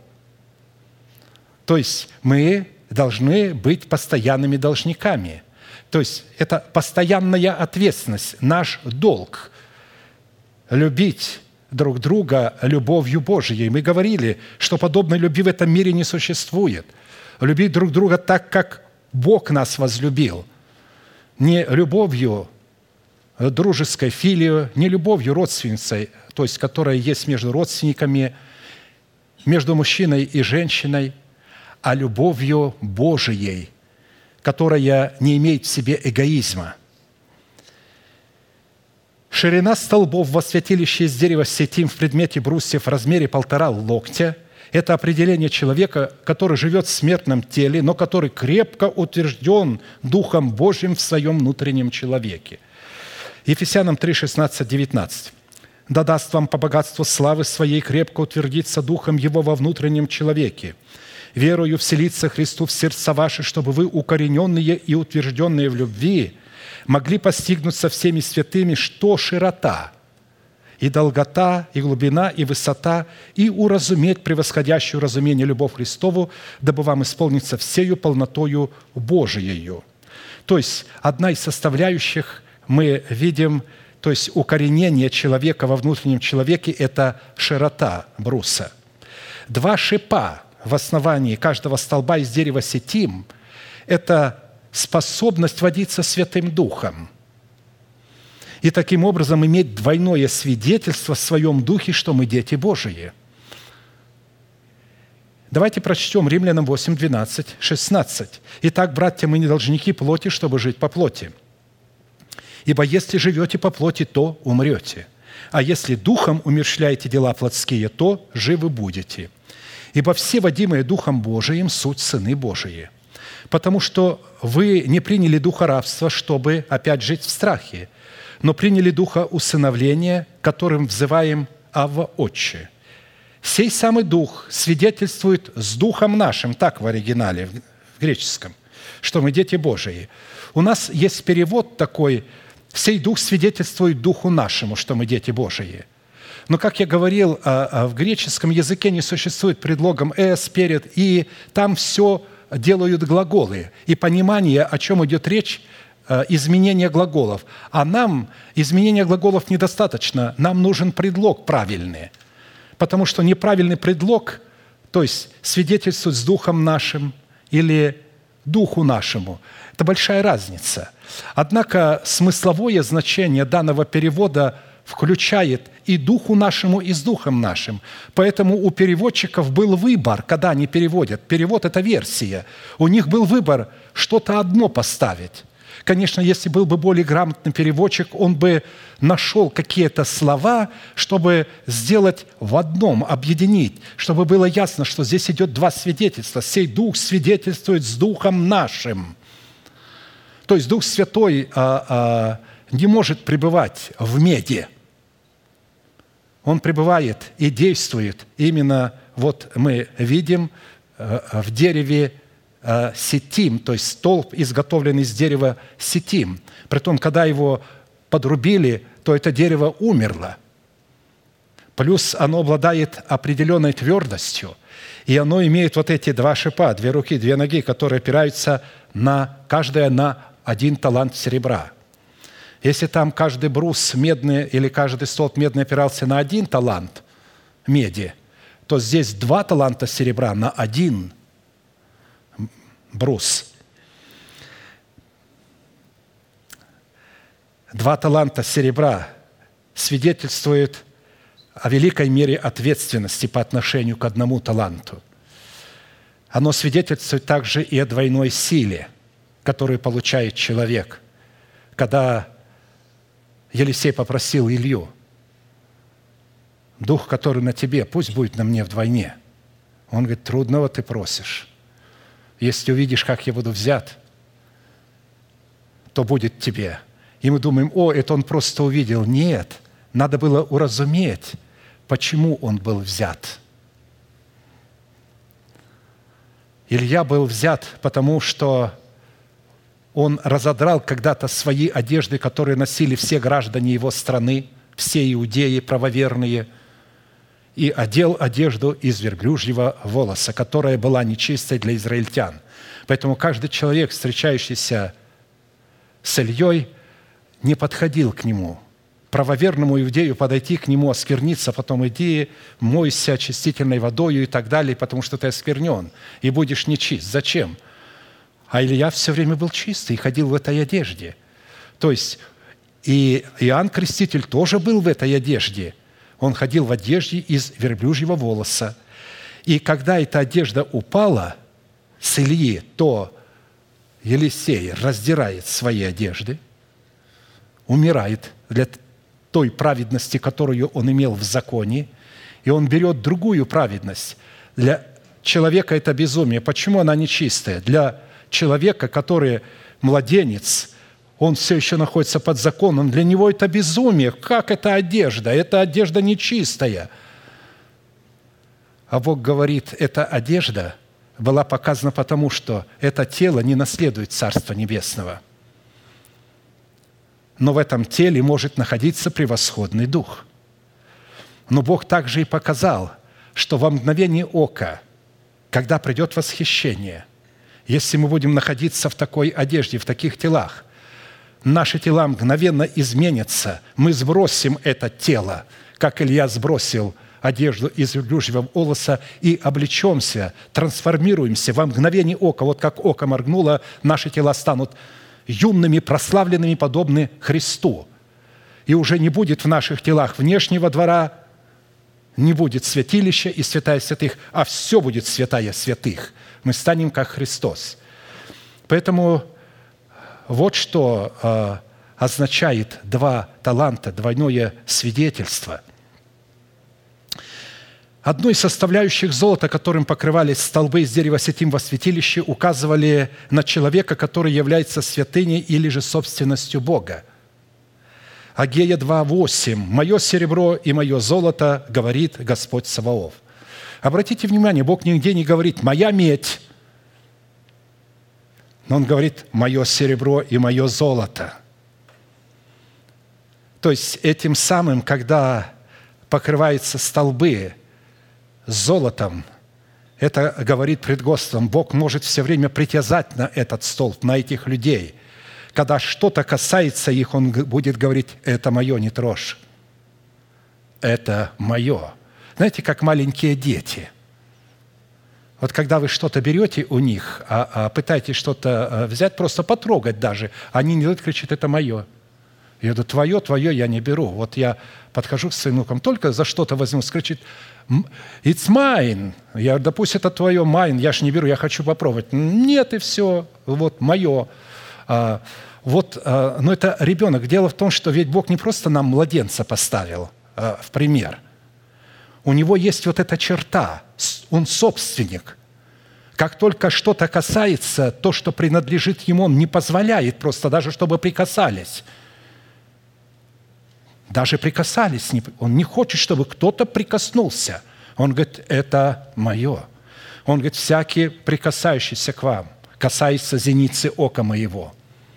То есть мы должны быть постоянными должниками. То есть это постоянная ответственность, наш долг – любить друг друга любовью Божией. Мы говорили, что подобной любви в этом мире не существует. Любить друг друга так, как Бог нас возлюбил. Не любовью дружеской филией, не любовью родственницей, то есть которая есть между родственниками, между мужчиной и женщиной, а любовью Божией, которая не имеет в себе эгоизма. Ширина столбов во святилище из дерева ситим в предмете брусьев в размере полтора локтя – это определение человека, который живет в смертном теле, но который крепко утвержден Духом Божьим в своем внутреннем человеке. Ефесянам три, шестнадцать, девятнадцать. «Да даст вам по богатству славы своей крепко утвердиться Духом Его во внутреннем человеке, верою вселиться Христу в сердца ваши, чтобы вы, укорененные и утвержденные в любви, могли постигнуть со всеми святыми, что широта и долгота, и глубина, и высота, и уразуметь превосходящую разумение любовь Христову, дабы вам исполниться всею полнотою Божиею». То есть, одна из составляющих мы видим, то есть укоренение человека во внутреннем человеке – это широта бруса. Два шипа в основании каждого столба из дерева ситим – это способность водиться Святым Духом. И таким образом иметь двойное свидетельство в своем духе, что мы дети Божии. Давайте прочтем Римлянам восемь, двенадцать, шестнадцать. «Итак, братья, мы не должники плоти, чтобы жить по плоти. Ибо если живете по плоти, то умрете. А если духом умерщвляете дела плотские, то живы будете. Ибо все, водимые Духом Божиим, суть сыны Божии. Потому что вы не приняли духа рабства, чтобы опять жить в страхе, но приняли духа усыновления, которым взываем Авва Отче. Сей самый дух свидетельствует с духом нашим», так в оригинале, в греческом, что мы дети Божии. У нас есть перевод такой: «Сей дух свидетельствует духу нашему, что мы дети Божии». Но, как я говорил, в греческом языке не существует предлогом «эс» перед, и там все делают глаголы. И понимание, о чем идет речь, изменение глаголов. А нам изменения глаголов недостаточно, нам нужен предлог правильный. Потому что неправильный предлог, то есть свидетельствует с духом нашим или духу нашему, это большая разница. Однако смысловое значение данного перевода включает и духу нашему, и с духом нашим. Поэтому у переводчиков был выбор, когда они переводят. Перевод – это версия. У них был выбор что-то одно поставить. Конечно, если был бы более грамотный переводчик, он бы нашел какие-то слова, чтобы сделать в одном, объединить, чтобы было ясно, что здесь идет два свидетельства. «Сей Дух свидетельствует с Духом нашим». То есть Дух Святой а, а, не может пребывать в меди. Он пребывает и действует именно, вот мы видим, в дереве ситим, то есть столб, изготовленный из дерева ситим. Притом, когда его подрубили, то это дерево умерло. Плюс оно обладает определенной твердостью, и оно имеет вот эти два шипа, две руки, две ноги, которые опираются на, каждая на один талант серебра. Если там каждый брус медный или каждый столб медный опирался на один талант меди, то здесь два таланта серебра на один брус. Два таланта серебра свидетельствуют о великой мере ответственности по отношению к одному таланту. Оно свидетельствует также и о двойной силе, которую получает человек. Когда Елисей попросил Илью: «Дух, который на тебе, пусть будет на мне вдвойне». Он говорит: «Трудного ты просишь. Если увидишь, как я буду взят, то будет тебе». И мы думаем: о, это он просто увидел. Нет, надо было уразуметь, почему он был взят. Илья был взят, потому что он разодрал когда-то свои одежды, которые носили все граждане его страны, все иудеи правоверные, и одел одежду из верблюжьего волоса, которая была нечистой для израильтян. Поэтому каждый человек, встречающийся с Ильей, не подходил к нему. Правоверному иудею подойти к нему, оскверниться, потом иди, мойся очистительной водою и так далее, потому что ты осквернен, и будешь нечист. Зачем? А Илья все время был чистый и ходил в этой одежде. То есть и Иоанн Креститель тоже был в этой одежде. Он ходил в одежде из верблюжьего волоса. И когда эта одежда упала с Ильи, то Елисей раздирает свои одежды, умирает для той праведности, которую он имел в законе, и он берет другую праведность. Для человека это безумие. Почему она нечистая? Для человека, который младенец, он все еще находится под законом, для него это безумие. Как это одежда? Это одежда нечистая. А Бог говорит, эта одежда была показана потому, что это тело не наследует Царства Небесного. Но в этом теле может находиться превосходный дух. Но Бог также и показал, что во мгновение ока, когда придет восхищение, если мы будем находиться в такой одежде, в таких телах, наши тела мгновенно изменятся, мы сбросим это тело, как Илья сбросил одежду из верблюжьего волоса, и облечемся, трансформируемся во мгновение ока. Вот как око моргнуло, наши тела станут юными, прославленными, подобны Христу. И уже не будет в наших телах внешнего двора, не будет святилища и святая святых, а все будет святая святых. Мы станем как Христос. Поэтому вот что э, означает два таланта, двойное свидетельство. Одной из составляющих золота, которым покрывались столбы из дерева сетим во святилище, указывали на человека, который является святыней или же собственностью Бога. Агея два восемь. «Мое серебро и мое золото, говорит Господь Саваоф». Обратите внимание, Бог нигде не говорит «моя медь», но Он говорит «мое серебро и мое золото». То есть этим самым, когда покрываются столбы золотом, это говорит пред Господом, Бог может все время притязать на этот столб, на этих людей. Когда что-то касается их, Он будет говорить, это мое, не трожь. Это мое. Знаете, как маленькие дети. Вот когда вы что-то берете у них, а, а пытаетесь что-то взять, просто потрогать даже, они не дают, кричат, это мое. Я говорю, твое, твое я не беру. Вот я подхожу к своим внукам, только за что-то возьму, скричит, it's mine. Я говорю, да пусть это твое, mine, я ж не беру, я хочу попробовать. Нет, и все, вот мое. А, вот, а, но это ребенок. Дело в том, что ведь Бог не просто нам младенца поставил а, в пример. У него есть вот эта черта, он собственник. Как только что-то касается, то, что принадлежит ему, он не позволяет просто даже, чтобы прикасались. Даже прикасались. Он не хочет, чтобы кто-то прикоснулся. Он говорит, это мое. Он говорит, всякий, прикасающийся к вам, касается зеницы ока моего.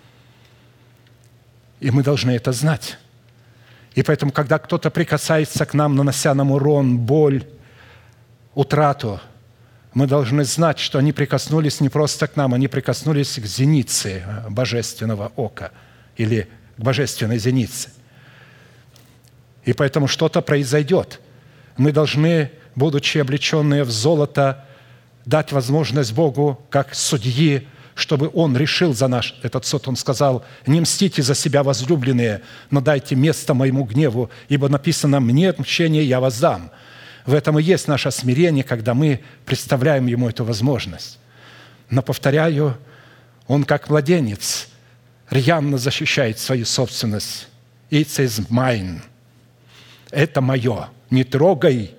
И мы должны это знать. И поэтому, когда кто-то прикасается к нам, нанося нам урон, боль, утрату, мы должны знать, что они прикоснулись не просто к нам, они прикоснулись к зенице божественного ока или к божественной зенице. И поэтому что-то произойдет. Мы должны, будучи облеченные в золото, дать возможность Богу, как судьи, чтобы Он решил за наш этот суд. Он сказал, не мстите за себя, возлюбленные, но дайте место моему гневу, ибо написано, мне отмщение я воздам. В этом и есть наше смирение, когда мы представляем Ему эту возможность. Но, повторяю, Он, как младенец, рьяно защищает свою собственность. It is mine. Это мое. Не трогай,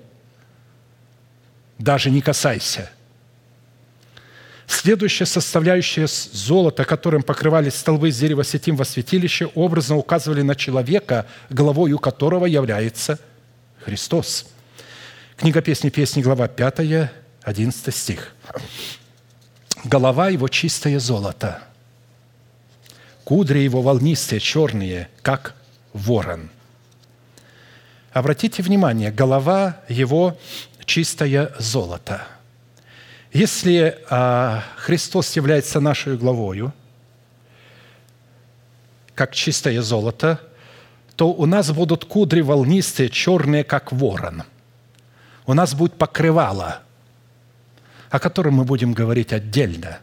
даже не касайся. Следующая составляющая золота, которым покрывались столбы из дерева сетим во святилище, образно указывали на человека, главою которого является Христос. Книга «Песни песни», глава пятая, одиннадцатый стих. «Голова его чистое золото, кудри его волнистые, черные, как ворон». Обратите внимание, голова его чистое золото. Если а, Христос является нашей главою, как чистое золото, то у нас будут кудри волнистые, черные, как ворон. У нас будет покрывало, о котором мы будем говорить отдельно.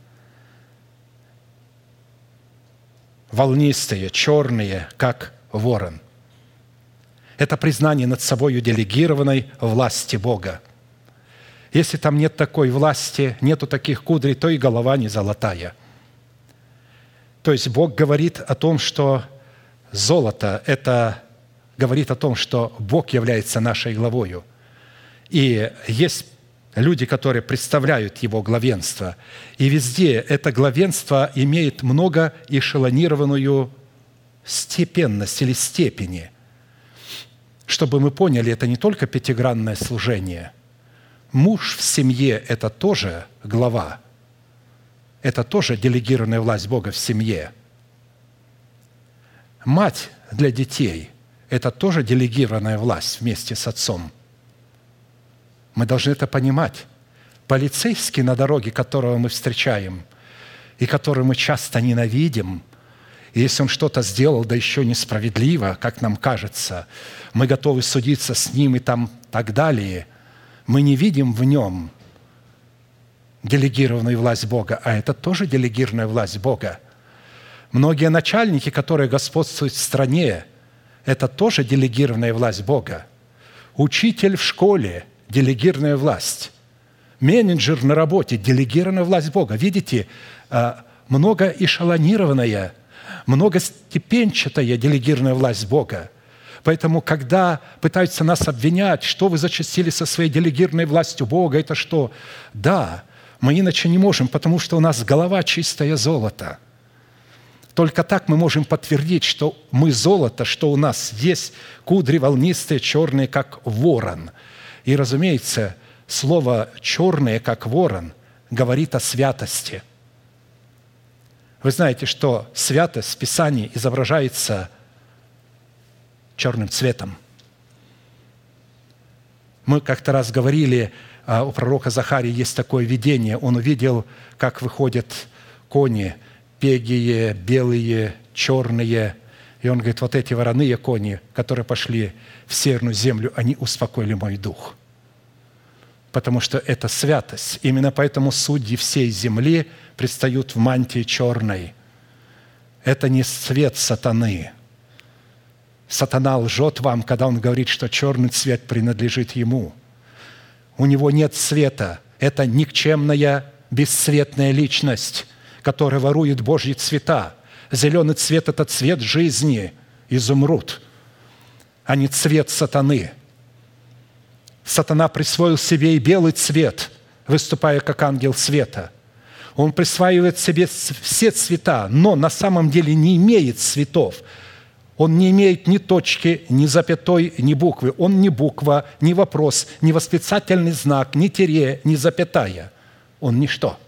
Волнистые, черные, как ворон. Это признание над собою делегированной власти Бога. Если там нет такой власти, нету таких кудрей, то и голова не золотая. То есть Бог говорит о том, что золото – это говорит о том, что Бог является нашей главою. И есть люди, которые представляют Его главенство. И везде это главенство имеет многоэшелонированную степенность или степени. Чтобы мы поняли, это не только пятигранное служение. Муж в семье – это тоже глава. Это тоже делегированная власть Бога в семье. Мать для детей – это тоже делегированная власть вместе с Отцом. Мы должны это понимать. Полицейский на дороге, которого мы встречаем, и которого мы часто ненавидим, и если он что-то сделал, да еще несправедливо, как нам кажется, мы готовы судиться с ним и там так далее, мы не видим в нем делегированную власть Бога, а это тоже делегированная власть Бога. Многие начальники, которые господствуют в стране, это тоже делегированная власть Бога. Учитель в школе – делегированная власть. Менеджер на работе – делегированная власть Бога. Видите, много эшелонированная, многостепенчатая делегированная власть Бога. Поэтому, когда пытаются нас обвинять, что вы зачастили со своей делегированной властью Бога, это что? Да, мы иначе не можем, потому что у нас голова чистое золото. Только так мы можем подтвердить, что мы золото, что у нас есть кудри волнистые, черные, как ворон. И, разумеется, слово «черные, как ворон» говорит о святости. Вы знаете, что святость в Писании изображается черным цветом. Мы как-то раз говорили, у пророка Захарии есть такое видение. Он увидел, как выходят кони, пегие, белые, черные. И он говорит, вот эти вороные кони, которые пошли в северную землю, они успокоили мой дух. Потому что это святость. Именно поэтому судьи всей земли предстают в мантии черной. Это не цвет сатаны. Сатана лжет вам, когда он говорит, что черный цвет принадлежит ему. У него нет цвета. Это никчемная, бесцветная личность, которая ворует Божьи цвета. Зеленый цвет – это цвет жизни, изумруд, а не цвет сатаны. Сатана присвоил себе и белый цвет, выступая как ангел света. Он присваивает себе все цвета, но на самом деле не имеет цветов. Он не имеет ни точки, ни запятой, ни буквы. Он ни буква, ни вопрос, ни восклицательный знак, ни тире, ни запятая. Он ничто.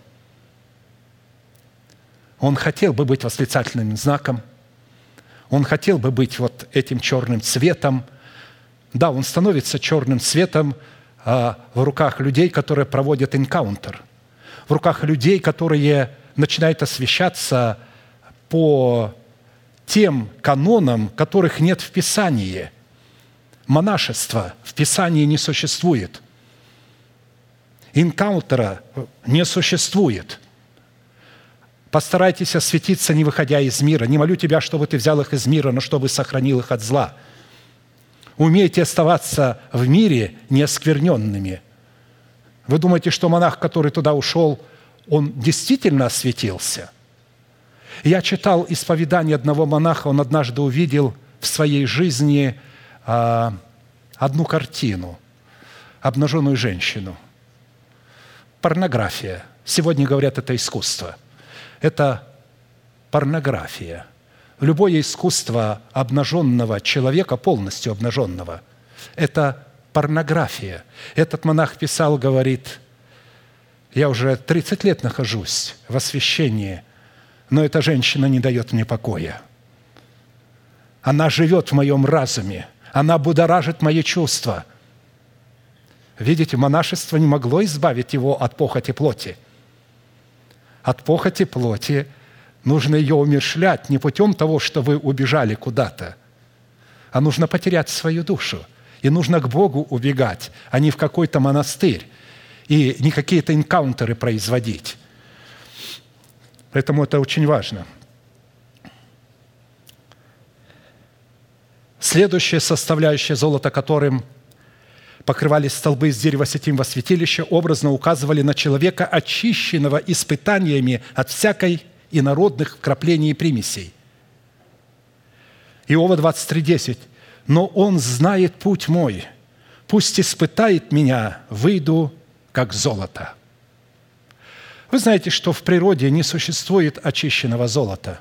Он хотел бы быть восклицательным знаком. Он хотел бы быть вот этим черным цветом. Да, он становится черным цветом а, в руках людей, которые проводят энкаунтер, в руках людей, которые начинают освещаться по тем канонам, которых нет в Писании. Монашества в Писании не существует. Энкаунтера не существует. Постарайтесь осветиться, не выходя из мира. Не молю тебя, чтобы ты взял их из мира, но чтобы сохранил их от зла. Умейте оставаться в мире неоскверненными. Вы думаете, что монах, который туда ушел, он действительно осветился? Я читал исповедание одного монаха, он однажды увидел в своей жизни а, одну картину, обнаженную женщину. Порнография. Сегодня говорят, это искусство. Это порнография. Любое искусство обнаженного человека, полностью обнаженного, это порнография. Этот монах писал, говорит, я уже тридцать лет нахожусь в освящении, но эта женщина не дает мне покоя. Она живет в моем разуме, она будоражит мои чувства. Видите, монашество не могло избавить его от похоти плоти. От похоти плоти нужно ее умерщвлять не путем того, что вы убежали куда-то, а нужно потерять свою душу. И нужно к Богу убегать, а не в какой-то монастырь и не какие-то энкаунтеры производить. Поэтому это очень важно. Следующая составляющая золота, которым покрывались столбы из дерева сетим во святилище, образно указывали на человека, очищенного испытаниями от всякой инородных вкраплений и примесей. Иова двадцать три десять. «Но он знает путь мой, пусть испытает меня, выйду, как золото». Вы знаете, что в природе не существует очищенного золота.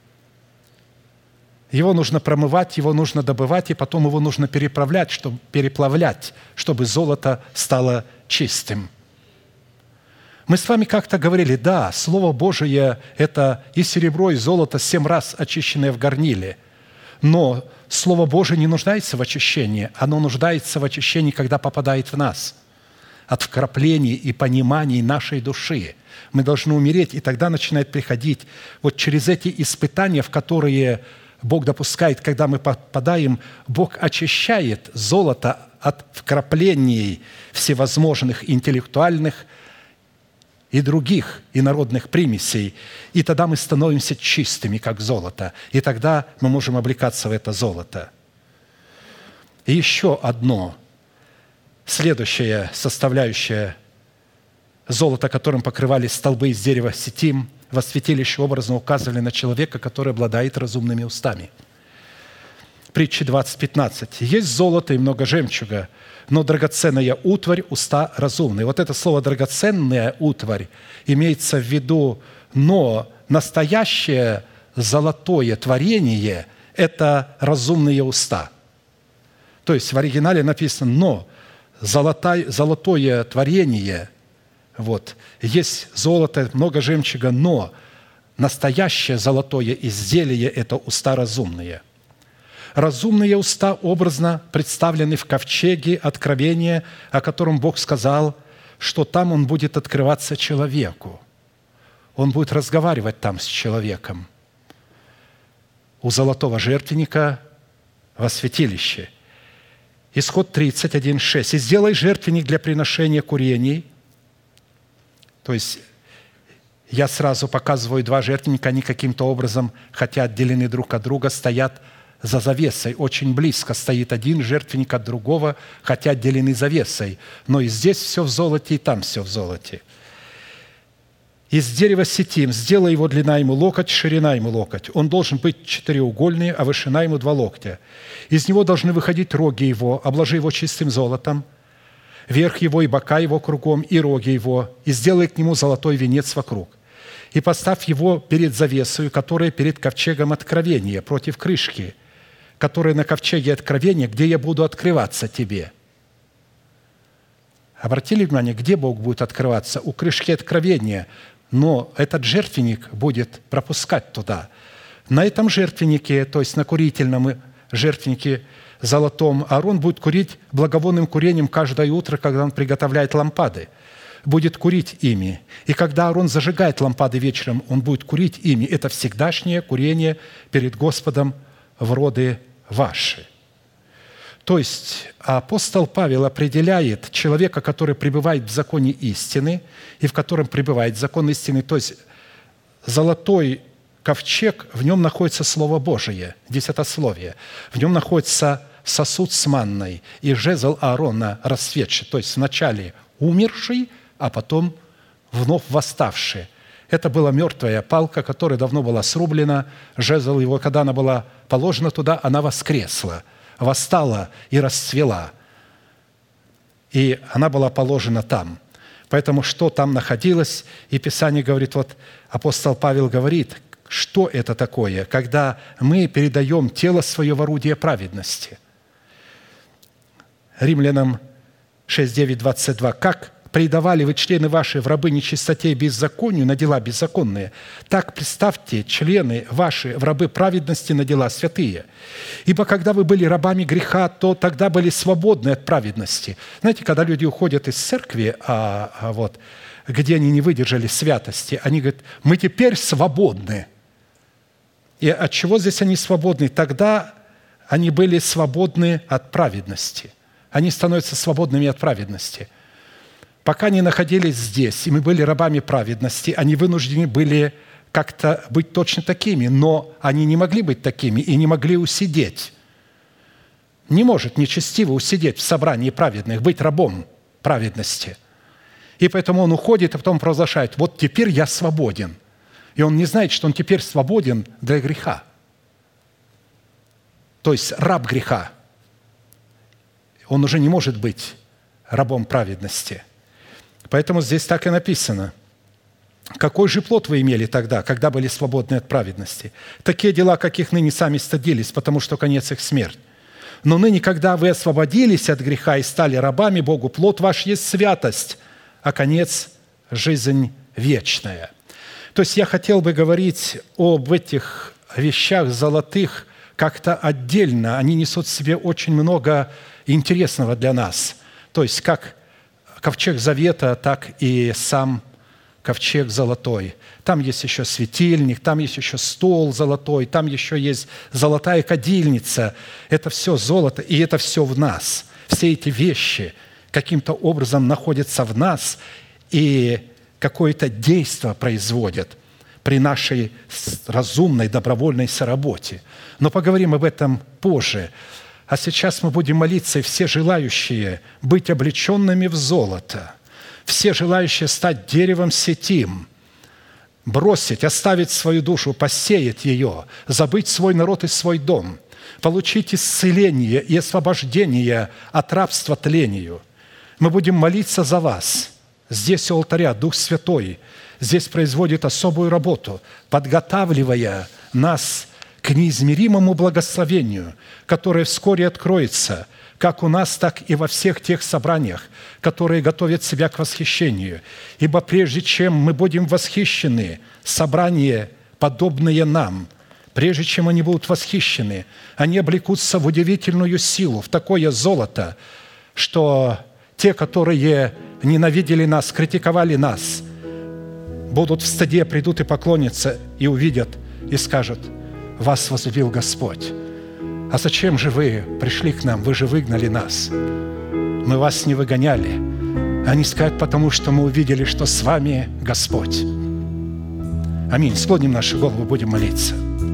Его нужно промывать, его нужно добывать, и потом его нужно переправлять, чтобы, переплавлять, чтобы золото стало чистым. Мы с вами как-то говорили, да, Слово Божие – это и серебро, и золото, семь раз очищенное в горниле. Но Слово Божие не нуждается в очищении, оно нуждается в очищении, когда попадает в нас, от вкраплений и пониманий нашей души. Мы должны умереть, и тогда начинает приходить вот через эти испытания, в которые Бог допускает, когда мы попадаем, Бог очищает золото от вкраплений всевозможных интеллектуальных и других инородных примесей. И тогда мы становимся чистыми, как золото. И тогда мы можем облекаться в это золото. И еще одно, следующая составляющая золота, которым покрывались столбы из дерева ситим, во святилище образно указывали на человека, который обладает разумными устами. Притча двадцать пятнадцать. «Есть золото и много жемчуга, но драгоценная утварь – уста разумные». Вот это слово «драгоценная утварь» имеется в виду, но настоящее золотое творение – это разумные уста. То есть в оригинале написано «но золотое, золотое творение». Вот. Есть золото, много жемчуга, но настоящее золотое изделие – это уста разумные. Разумные уста образно представлены в ковчеге Откровения, о котором Бог сказал, что там Он будет открываться человеку. Он будет разговаривать там с человеком. У золотого жертвенника во святилище. Исход тридцать один шесть. «И сделай жертвенник для приношения курений». То есть я сразу показываю два жертвенника, они каким-то образом, хотя отделены друг от друга, стоят за завесой. Очень близко стоит один жертвенник от другого, хотя отделены завесой. Но и здесь все в золоте, и там все в золоте. «Из дерева ситим, сделай его длина ему локоть, ширина ему локоть. Он должен быть четыреугольный, а вышина ему два локтя. Из него должны выходить роги его, обложи его чистым золотом, верх его и бока его кругом, и роги его, и сделай к нему золотой венец вокруг. И поставь его перед завесою, которая перед ковчегом откровения, против крышки, которая на ковчеге откровения, где я буду открываться тебе». Обратили внимание, где Бог будет открываться? У крышки откровения. Но этот жертвенник будет пропускать туда. На этом жертвеннике, то есть на курительном жертвеннике золотом, Аарон будет курить благовонным курением каждое утро, когда он приготовляет лампады. Будет курить ими. И когда Аарон зажигает лампады вечером, он будет курить ими. Это всегдашнее курение перед Господом в роды ваши. То есть апостол Павел определяет человека, который пребывает в законе истины и в котором пребывает закон истины. То есть золотой ковчег, в нем находится Слово Божие, десятословие. В нем находится сосуд с манной и жезл Аарона расцветший. То есть вначале умерший, а потом вновь восставший. Это была мертвая палка, которая давно была срублена. Жезл его, когда она была положена туда, она воскресла, восстала и расцвела. И она была положена там. Поэтому что там находилось? И Писание говорит, вот апостол Павел говорит, что это такое, когда мы передаем тело свое в орудие праведности. Римлянам шесть, девять, двадцать два. «Как предавали вы члены ваши в рабы нечистоте и беззаконию на дела беззаконные, так представьте члены ваши в рабы праведности на дела святые. Ибо когда вы были рабами греха, то тогда были свободны от праведности». Знаете, когда люди уходят из церкви, а, а вот, где они не выдержали святости, они говорят, мы теперь свободны. И от чего здесь они свободны? Тогда они были свободны от праведности. Они становятся свободными от праведности. Пока они находились здесь, и мы были рабами праведности, они вынуждены были как-то быть точно такими, но они не могли быть такими и не могли усидеть. Не может нечестиво усидеть в собрании праведных, быть рабом праведности. И поэтому он уходит, а потом провозглашает, вот теперь я свободен. И он не знает, что он теперь свободен для греха. То есть раб греха. Он уже не может быть рабом праведности. Поэтому здесь так и написано. «Какой же плод вы имели тогда, когда были свободны от праведности? Такие дела, каких ныне сами стыдились, потому что конец их смерть. Но ныне, когда вы освободились от греха и стали рабами Богу, плод ваш есть святость, а конец – жизнь вечная». То есть я хотел бы говорить об этих вещах золотых, как-то отдельно, они несут в себе очень много интересного для нас. То есть как ковчег завета, так и сам ковчег золотой. Там есть еще светильник, там есть еще стол золотой, там еще есть золотая кадильница. Это все золото, и это все в нас. Все эти вещи каким-то образом находятся в нас и какое-то действие производят при нашей разумной, добровольной соработе. Но поговорим об этом позже. А сейчас мы будем молиться, и все желающие быть облеченными в золото, все желающие стать деревом сетим, бросить, оставить свою душу, посеять ее, забыть свой народ и свой дом, получить исцеление и освобождение от рабства тлению. Мы будем молиться за вас. Здесь у алтаря Дух Святой здесь производит особую работу, подготавливая нас к неизмеримому благословению, которое вскоре откроется, как у нас, так и во всех тех собраниях, которые готовят себя к восхищению. Ибо прежде чем мы будем восхищены, собрания, подобные нам, прежде чем они будут восхищены, они облекутся в удивительную силу, в такое золото, что те, которые ненавидели нас, критиковали нас, будут в стыде, придут и поклонятся, и увидят, и скажут: «Вас возлюбил Господь. А зачем же вы пришли к нам? Вы же выгнали нас. Мы вас не выгоняли». Они скажут: «Потому что мы увидели, что с вами Господь». Аминь. Склоним наши головы, будем молиться.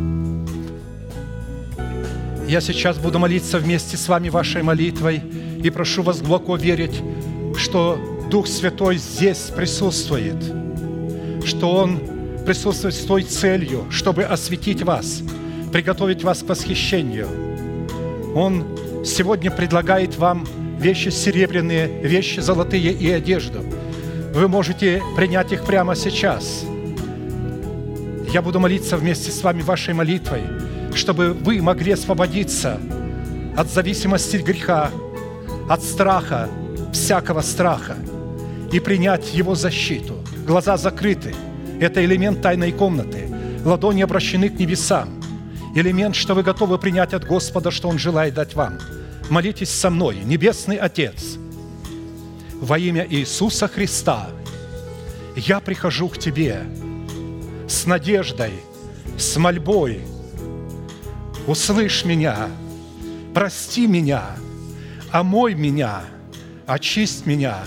Я сейчас буду молиться вместе с вами вашей молитвой и прошу вас глубоко верить, что Дух Святой здесь присутствует, что Он присутствует с той целью, чтобы осветить вас, приготовить вас к восхищению. Он сегодня предлагает вам вещи серебряные, вещи золотые и одежду. Вы можете принять их прямо сейчас. Я буду молиться вместе с вами вашей молитвой, чтобы вы могли освободиться от зависимости от греха, от страха, всякого страха, и принять Его защиту. Глаза закрыты. Это элемент тайной комнаты. Ладони обращены к небесам. Элемент, что вы готовы принять от Господа, что Он желает дать вам. Молитесь со мной. Небесный Отец, во имя Иисуса Христа, я прихожу к Тебе с надеждой, с мольбой. Услышь меня, прости меня, омой меня, очисть меня.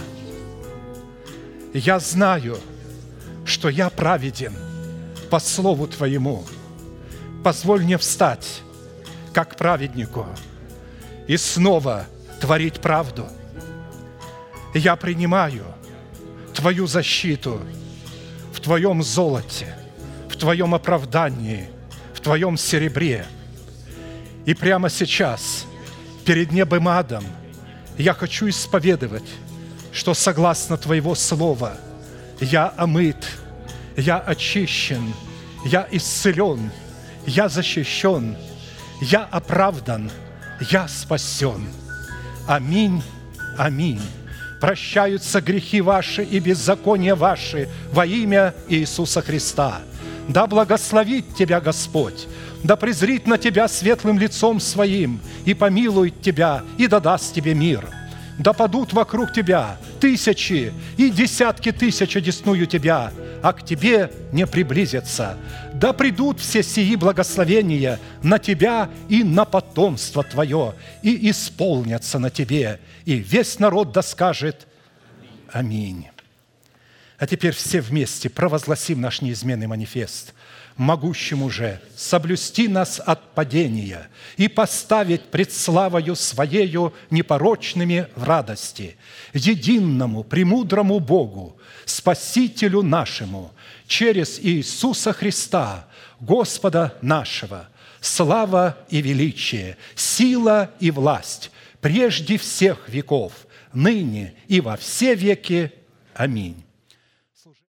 Я знаю, что я праведен по слову Твоему. Позволь мне встать, как праведнику, и снова творить правду. Я принимаю Твою защиту в Твоем золоте, в Твоем оправдании, в Твоем серебре. И прямо сейчас, перед небом и адом, я хочу исповедовать, что согласно Твоего слова я омыт, я очищен, я исцелен, я защищен, я оправдан, я спасен. Аминь, аминь. Прощаются грехи ваши и беззакония ваши во имя Иисуса Христа. Да благословит тебя Господь, да презрит на тебя светлым лицом Своим и помилует тебя, и да даст тебе мир. Да падут вокруг тебя тысячи и десятки тысяч одесную тебя, а к тебе не приблизятся. Да придут все сии благословения на тебя и на потомство твое, и исполнятся на тебе. И весь народ да скажет: аминь. А теперь все вместе провозгласим наш неизменный манифест: могущему же соблюсти нас от падения и поставить пред славою Своею непорочными в радости, единому, премудрому Богу, Спасителю нашему, через Иисуса Христа, Господа нашего, слава и величие, сила и власть прежде всех веков, ныне и во все веки. Аминь.